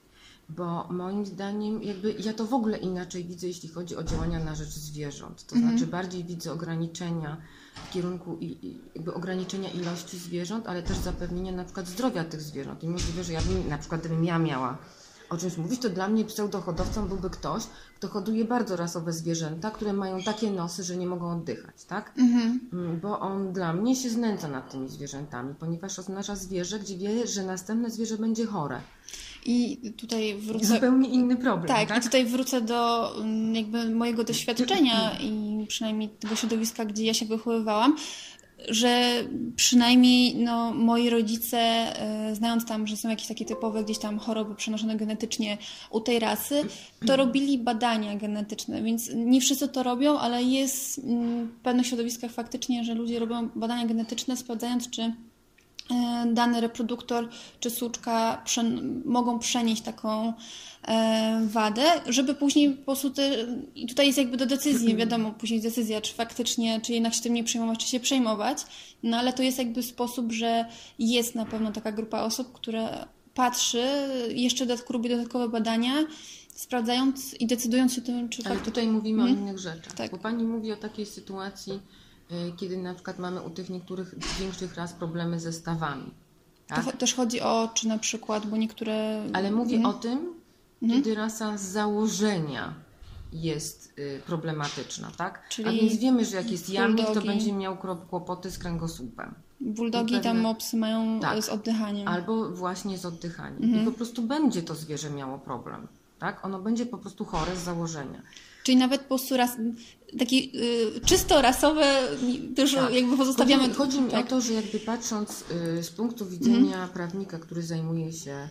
Bo moim zdaniem, jakby ja to w ogóle inaczej widzę, jeśli chodzi o działania na rzecz zwierząt. To Mhm. znaczy bardziej widzę ograniczenia w kierunku i, i, jakby ograniczenia ilości zwierząt, ale też zapewnienia na przykład zdrowia tych zwierząt. I możliwe, że ja bym, na przykład gdybym ja miała o czymś mówić, to dla mnie pseudohodowcą byłby ktoś, kto hoduje bardzo rasowe zwierzęta, które mają takie nosy, że nie mogą oddychać, tak? Mhm. Mm, Bo on dla mnie się znęca nad tymi zwierzętami, ponieważ oznacza zwierzę, gdzie wie, że następne zwierzę będzie chore. I tutaj wrócę... Zupełnie inny problem, Tak, tak? i tutaj wrócę do mm, jakby mojego doświadczenia i przynajmniej tego środowiska, gdzie ja się wychowywałam, że przynajmniej no, moi rodzice, e, znając tam, że są jakieś takie typowe gdzieś tam choroby przenoszone genetycznie u tej rasy, to robili badania genetyczne, więc nie wszyscy to robią, ale jest mm, w pewnych środowiskach faktycznie, że ludzie robią badania genetyczne, sprawdzając, czy e, dany reproduktor czy suczka przen- mogą przenieść taką e, wadę, żeby później po prostu te, i tutaj jest jakby do decyzji, wiadomo, później decyzja, czy faktycznie, czy jednak się tym nie przejmować, czy się przejmować, no ale to jest jakby sposób, że jest na pewno taka grupa osób, która patrzy, jeszcze dodatkowo robi dodatkowe badania, sprawdzając i decydując się tym, czy Ale faktycznie... tutaj mówimy Mhm. o innych rzeczach, Tak. bo Pani mówi o takiej sytuacji, y, kiedy na przykład mamy u tych niektórych większych ras problemy ze stawami, tak? To cho- też chodzi o, czy na przykład, bo niektóre... Ale mówię Mhm. o tym, kiedy rasa z założenia jest y, problematyczna, tak? Czyli A więc wiemy, że jak jest jamnik, to bulldogi. będzie miał kro- kłopoty z kręgosłupem. Bulldogi, pewne- tam mopsy mają Tak. z oddychaniem. Albo właśnie z oddychaniem. Mhm. I po prostu będzie to zwierzę miało problem, tak? Ono będzie po prostu chore z założenia. Czyli nawet po prostu ras, taki y, czysto rasowe, to już Tak. jakby pozostawiamy... Chodzi, chodzi mi tak. o to, że jakby patrząc y, z punktu widzenia prawnika, który zajmuje się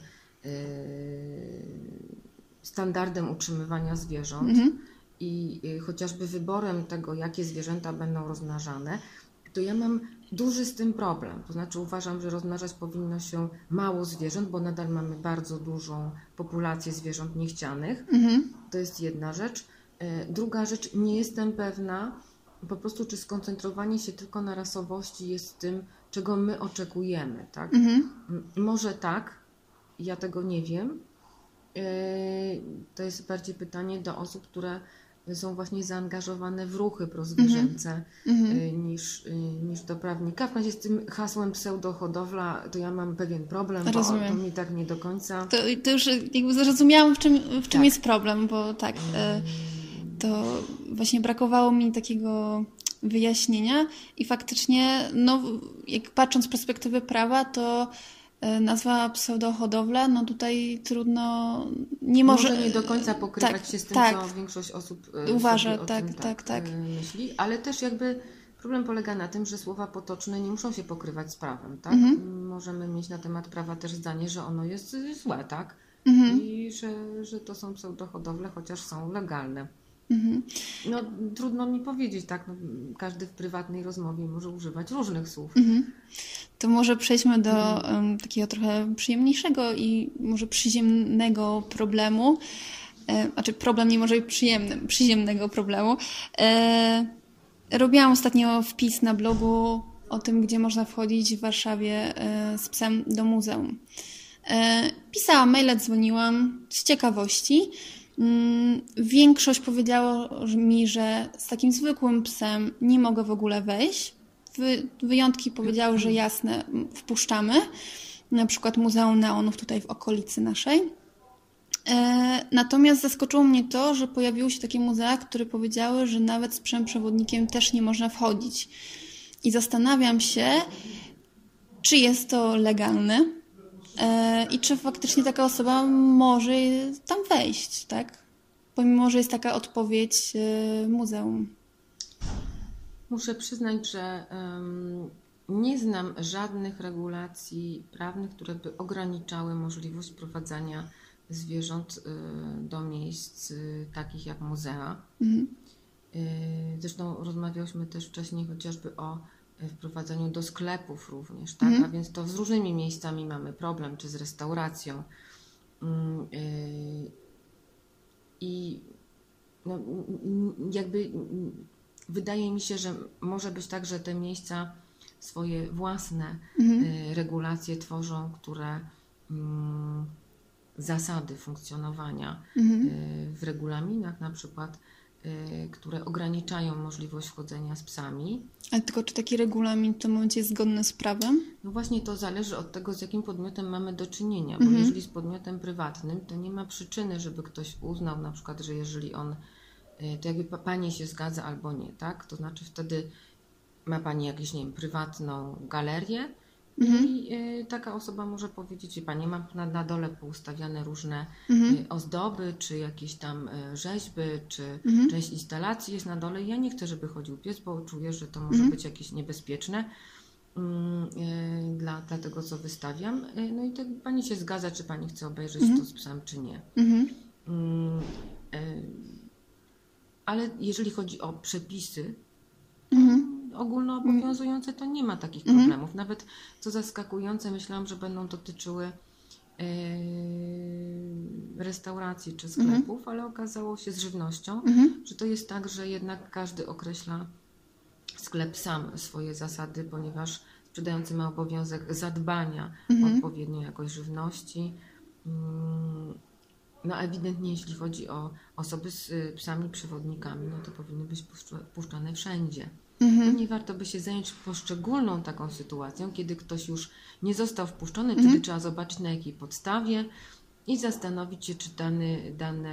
y, standardem utrzymywania zwierząt Mhm. i y, chociażby wyborem tego, jakie zwierzęta będą rozmnażane, to ja mam duży z tym problem. To znaczy uważam, że rozmnażać powinno się mało zwierząt, bo nadal mamy bardzo dużą populację zwierząt niechcianych. Mhm. To jest jedna rzecz. E, Druga rzecz, nie jestem pewna po prostu, czy skoncentrowanie się tylko na rasowości jest tym, czego my oczekujemy, tak? Mhm. M- Może tak, ja tego nie wiem. E, To jest bardziej pytanie do osób, które są właśnie zaangażowane w ruchy prozwierzęce Mhm. e, niż, e, niż do prawnika. W razie z tym hasłem pseudohodowla to ja mam pewien problem, bo Rozumiem. to mi tak nie do końca... To, to już jakby zrozumiałam, w czym, w czym Tak. jest problem, bo tak, e, to właśnie brakowało mi takiego wyjaśnienia i faktycznie, no, jak patrząc z perspektywy prawa, to e, nazwa pseudohodowla, no tutaj trudno, nie może... Może nie do końca pokrywać tak, się z tym, tak. co większość osób e, Uważa, sobie o tak, tym tak, tak. e, myśli, ale też jakby problem polega na tym, że słowa potoczne nie muszą się pokrywać z prawem, tak? Mhm. Możemy mieć na temat prawa też zdanie, że ono jest y, złe, tak? Mhm. I że, że to są pseudohodowle, chociaż są legalne. Mhm. No trudno mi powiedzieć, tak? No, każdy w prywatnej rozmowie może używać różnych słów. Mhm. To może przejdźmy do um, takiego trochę przyjemniejszego i może przyziemnego problemu. e, znaczy problem nie może być przyjemnym, przyziemnego problemu. E, robiłam ostatnio wpis na blogu o tym, gdzie można wchodzić w Warszawie e, z psem do muzeum. E, pisałam maile, dzwoniłam z ciekawości. Mm, większość powiedziało mi, że z takim zwykłym psem nie mogę w ogóle wejść. Wy, wyjątki powiedziały, że jasne, wpuszczamy. Na przykład Muzeum Neonów tutaj w okolicy naszej. E, natomiast zaskoczyło mnie to, że pojawiły się takie muzea, które powiedziały, że nawet z psem przewodnikiem też nie można wchodzić. I zastanawiam się, czy jest to legalne e, i czy faktycznie taka osoba może tam wejść, tak? Pomimo, że jest taka odpowiedź e, muzeum. Muszę przyznać, że um, nie znam żadnych regulacji prawnych, które by ograniczały możliwość wprowadzania zwierząt y, do miejsc y, takich jak muzea. Mhm. Y, zresztą rozmawiałyśmy też wcześniej chociażby o y, wprowadzaniu do sklepów również, tak? Mhm. A więc to z różnymi miejscami mamy problem, czy z restauracją. Y, y, I no, jakby wydaje mi się, że może być tak, że te miejsca swoje własne mhm. y, regulacje tworzą, które y, zasady funkcjonowania mhm. y, w regulaminach na przykład, y, które ograniczają możliwość wchodzenia z psami. Ale tylko czy taki regulamin w tym momencie jest zgodny z prawem? No właśnie to zależy od tego, z jakim podmiotem mamy do czynienia, bo mhm. jeżeli z podmiotem prywatnym, to nie ma przyczyny, żeby ktoś uznał na przykład, że jeżeli on, to jakby pani się zgadza albo nie, tak? To znaczy wtedy ma pani jakąś, nie wiem, prywatną galerię mhm. i y, taka osoba może powiedzieć, pani mam na, na dole poustawiane różne mhm. y, ozdoby, czy jakieś tam y, rzeźby, czy mhm. część instalacji jest na dole i ja nie chcę, żeby chodził pies, bo czuję, że to może mhm. być jakieś niebezpieczne y, y, dla, dla tego, co wystawiam. Y, no i tak pani się zgadza, czy pani chce obejrzeć mhm. to z psem, czy nie. Mhm. Y, y, ale jeżeli chodzi o przepisy, mhm. ogólnoobowiązujące, to nie ma takich mhm. problemów. Nawet co zaskakujące, myślałam, że będą dotyczyły yy, restauracji czy sklepów, mhm. ale okazało się z żywnością, mhm. że to jest tak, że jednak każdy określa sklep sam swoje zasady, ponieważ sprzedający ma obowiązek zadbania mhm. o odpowiednią jakość żywności. Yy, No ewidentnie jeśli chodzi o osoby z psami przewodnikami, no to powinny być puszczane wszędzie. Mhm. Nie warto by się zająć poszczególną taką sytuacją, kiedy ktoś już nie został wpuszczony, mhm. wtedy trzeba zobaczyć na jakiej podstawie i zastanowić się, czy dane, dane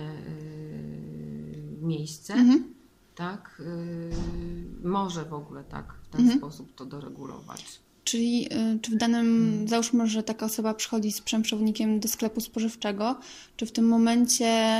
yy, miejsce mhm. tak, yy, może w ogóle tak w ten mhm. sposób to doregulować. Czyli czy w danym, hmm. załóżmy, że taka osoba przychodzi z psem przewodnikiem do sklepu spożywczego, czy w tym momencie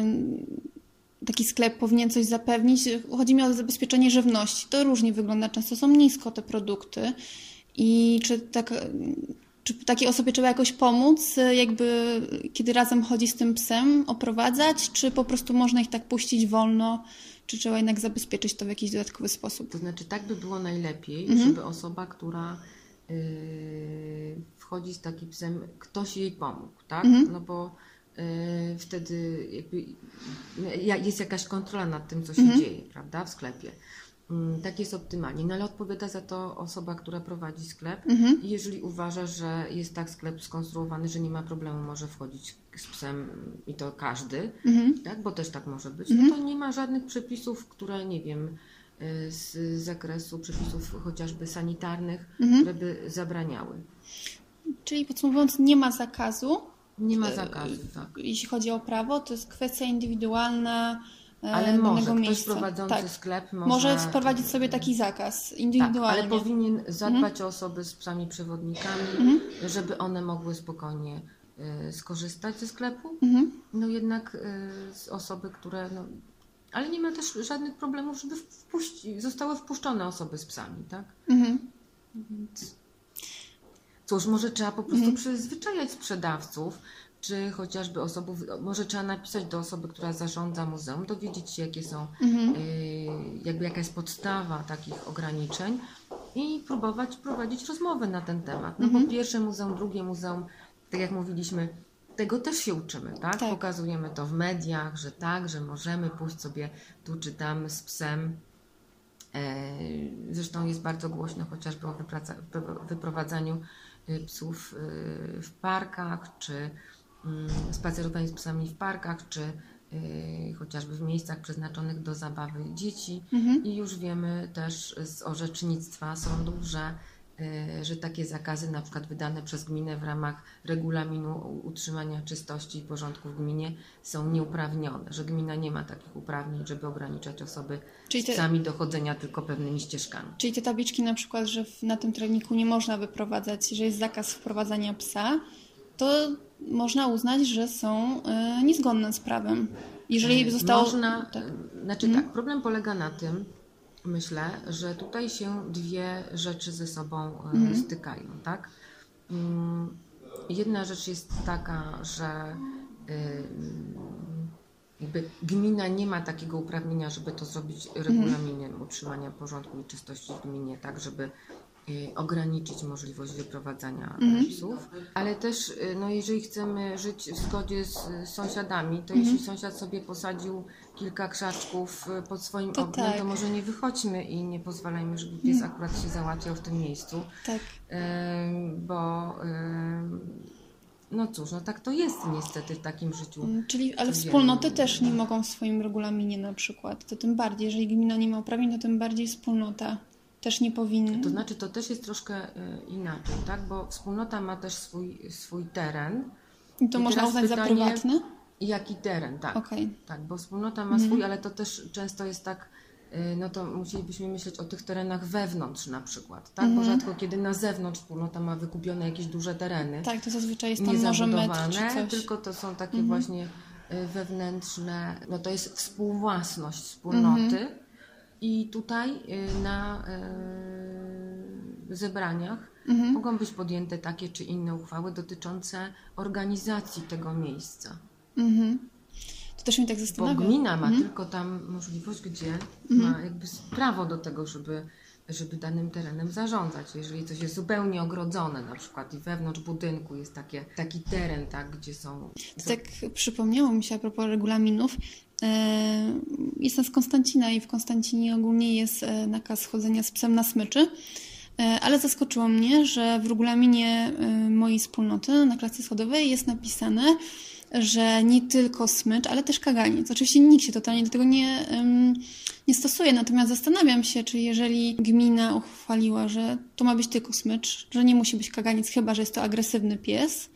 y, taki sklep powinien coś zapewnić? Chodzi mi o zabezpieczenie żywności. To różnie wygląda, często są nisko te produkty i czy, tak, czy takiej osobie trzeba jakoś pomóc, jakby kiedy razem chodzi z tym psem, oprowadzać, czy po prostu można ich tak puścić wolno? Czy trzeba jednak zabezpieczyć to w jakiś dodatkowy sposób? To znaczy tak by było najlepiej, mhm. żeby osoba, która yy, wchodzi z takim psem, ktoś jej pomógł, tak? Mhm. No bo yy, wtedy jakby jest jakaś kontrola nad tym, co się mhm. dzieje, prawda, w sklepie. Yy, tak jest optymalnie, no ale odpowiada za to osoba, która prowadzi sklep mhm. i jeżeli uważa, że jest tak sklep skonstruowany, że nie ma problemu, może wchodzić z psem i to każdy, mhm. tak, bo też tak może być, mhm. no to nie ma żadnych przepisów, które, nie wiem, z zakresu przepisów chociażby sanitarnych, mhm. które by zabraniały. Czyli podsumowując, nie ma zakazu? Nie ma zakazu, tak. Jeśli chodzi o prawo, to jest kwestia indywidualna. Ale może ktoś miejsca. prowadzący tak. sklep może... Może wprowadzić sobie taki zakaz indywidualnie. Tak, ale powinien zadbać mhm. o osoby z psami przewodnikami, mhm. żeby one mogły spokojnie y, skorzystać ze sklepu. Mhm. No jednak y, z osoby, które... No, ale nie ma też żadnych problemów, żeby wpuści, zostały wpuszczone osoby z psami, tak? Mhm. Więc... Cóż, może trzeba po prostu mhm. przyzwyczajać sprzedawców, czy chociażby osobów, może trzeba napisać do osoby, która zarządza muzeum, dowiedzieć się, jakie są, mhm. y, jakby jaka jest podstawa takich ograniczeń i próbować prowadzić rozmowy na ten temat. No mhm. bo pierwsze muzeum, drugie muzeum, tak jak mówiliśmy, tego też się uczymy, tak? Tak. Pokazujemy to w mediach, że tak, że możemy pójść sobie tu czy tam z psem. Zresztą jest bardzo głośno chociażby o wyprowadzaniu psów w parkach, czy spacerowaniu z psami w parkach, czy chociażby w miejscach przeznaczonych do zabawy dzieci. Mhm. I już wiemy też z orzecznictwa sądów, że że takie zakazy, na przykład wydane przez gminę w ramach regulaminu utrzymania czystości i porządku w gminie, są nieuprawnione, że gmina nie ma takich uprawnień, żeby ograniczać osoby Czyli te, z psami do chodzenia tylko pewnymi ścieżkami. czyli te tabliczki na przykład, że w, na tym trawniku nie można wyprowadzać, że jest zakaz wprowadzania psa, to można uznać, że są y, niezgodne z prawem. Jeżeli zostało... Można, tak. Znaczy Mhm. tak, problem polega na tym, myślę, że tutaj się dwie rzeczy ze sobą mhm. stykają, tak? Jedna rzecz jest taka, że jakby gmina nie ma takiego uprawnienia, żeby to zrobić regulaminem mhm. utrzymania porządku i czystości w gminie, tak, żeby ograniczyć możliwość wyprowadzania mhm. psów, ale też no, jeżeli chcemy żyć w zgodzie z sąsiadami, to mhm. jeśli sąsiad sobie posadził kilka krzaczków pod swoim to oknem, tak. to może nie wychodźmy i nie pozwalajmy, żeby pies mhm. akurat się załatwiał w tym miejscu, tak. bo no cóż, no tak to jest niestety w takim życiu. Czyli, ale wspólnoty też nie mogą w swoim regulaminie na przykład, to tym bardziej, jeżeli gmina nie ma uprawnień, to tym bardziej wspólnota też nie powinny. To znaczy, to też jest troszkę y, inaczej, tak? Bo wspólnota ma też swój, swój teren. I to I można uznać pytanie, za prywatny? Jaki teren, tak. Okay. Tak, bo wspólnota ma mhm. swój, ale to też często jest tak, y, no to musielibyśmy myśleć o tych terenach wewnątrz na przykład, tak? Mhm. Bo rzadko kiedy na zewnątrz wspólnota ma wykupione jakieś duże tereny. Tak, to zazwyczaj jest tam może metr czy coś. Tylko to są takie mhm. właśnie y, wewnętrzne, no to jest współwłasność wspólnoty. Mhm. I tutaj na y, zebraniach mhm. mogą być podjęte takie czy inne uchwały dotyczące organizacji tego miejsca. Mhm. To też mnie tak zastanawia. Bo gmina ma mhm. tylko tylko tam możliwość, gdzie mhm. ma jakby prawo do tego, żeby, żeby danym terenem zarządzać. Jeżeli coś jest zupełnie ogrodzone, na przykład i wewnątrz budynku jest takie, taki teren, tak, gdzie są... To tak przypomniało mi się a propos regulaminów. Jestem z Konstancina i w Konstancinie ogólnie jest nakaz chodzenia z psem na smyczy, ale zaskoczyło mnie, że w regulaminie mojej wspólnoty na klatce schodowej jest napisane, że nie tylko smycz, ale też kaganiec. Oczywiście nikt się totalnie do tego nie, nie stosuje, natomiast zastanawiam się, czy jeżeli gmina uchwaliła, że to ma być tylko smycz, że nie musi być kaganiec, chyba że jest to agresywny pies,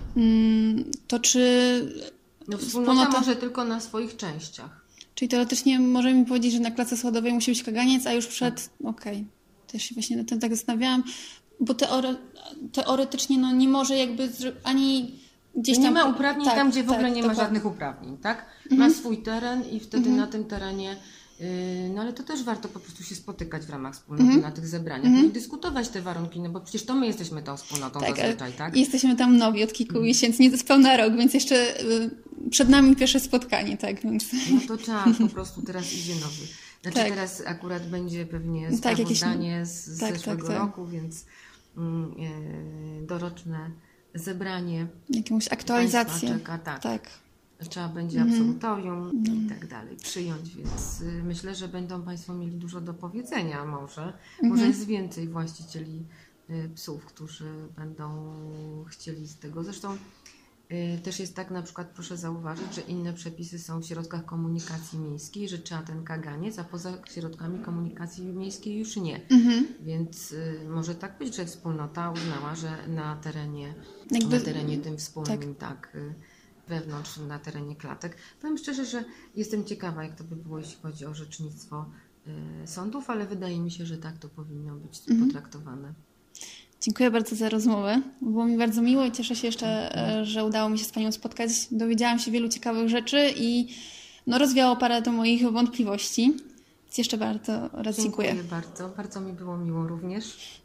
to czy... No wspólnota, wspólnota może tylko na swoich częściach. Czyli teoretycznie możemy mi powiedzieć, że na klatce schodowej musi być kaganiec, a już przed... Okej. Okay. Też się właśnie nad tym tak zastanawiałam, bo teore... teoretycznie no nie może jakby ani gdzieś tam... Nie ma uprawnień tak, tam, gdzie w tak, ogóle nie dokładnie. ma żadnych uprawnień, tak? Mhm. Ma swój teren i wtedy mhm. na tym terenie... No ale to też warto po prostu się spotykać w ramach wspólnoty mm-hmm. na tych zebraniach mm-hmm. i dyskutować te warunki, no bo przecież to my jesteśmy tą wspólnotą tak, zazwyczaj, tak? Jesteśmy tam nowi od kilku mm. miesięcy, nie niespełna rok, więc jeszcze y, przed nami pierwsze spotkanie, tak? Więc... No to czas, po prostu teraz idzie nowy. Znaczy tak. teraz akurat będzie pewnie sprawozdanie tak, z tak, zeszłego tak, tak. roku, więc mm, e, doroczne zebranie. Jakąś aktualizację. Czeka, tak. tak. Trzeba będzie mm. absolutorium mm. i tak dalej przyjąć, więc y, myślę, że będą Państwo mieli dużo do powiedzenia może. Mm-hmm. Może jest więcej właścicieli y, psów, którzy będą chcieli z tego. Zresztą y, też jest tak, na przykład proszę zauważyć, że inne przepisy są w środkach komunikacji miejskiej, że trzeba ten kaganiec, a poza środkami komunikacji miejskiej już nie. Mm-hmm. Więc y, może tak być, że wspólnota uznała, że na terenie, Jakby... na terenie tym wspólnym tak, tak y, wewnątrz, na terenie klatek. Powiem szczerze, że jestem ciekawa, jak to by było, jeśli chodzi o orzecznictwo y, sądów, ale wydaje mi się, że tak to powinno być mhm. potraktowane. Dziękuję bardzo za rozmowę. Było mi bardzo miło i cieszę się jeszcze, mhm. że udało mi się z Panią spotkać. Dowiedziałam się wielu ciekawych rzeczy i no, rozwiało parę do moich wątpliwości. Więc jeszcze bardzo raz dziękuję. Dziękuję bardzo. Bardzo mi było miło również.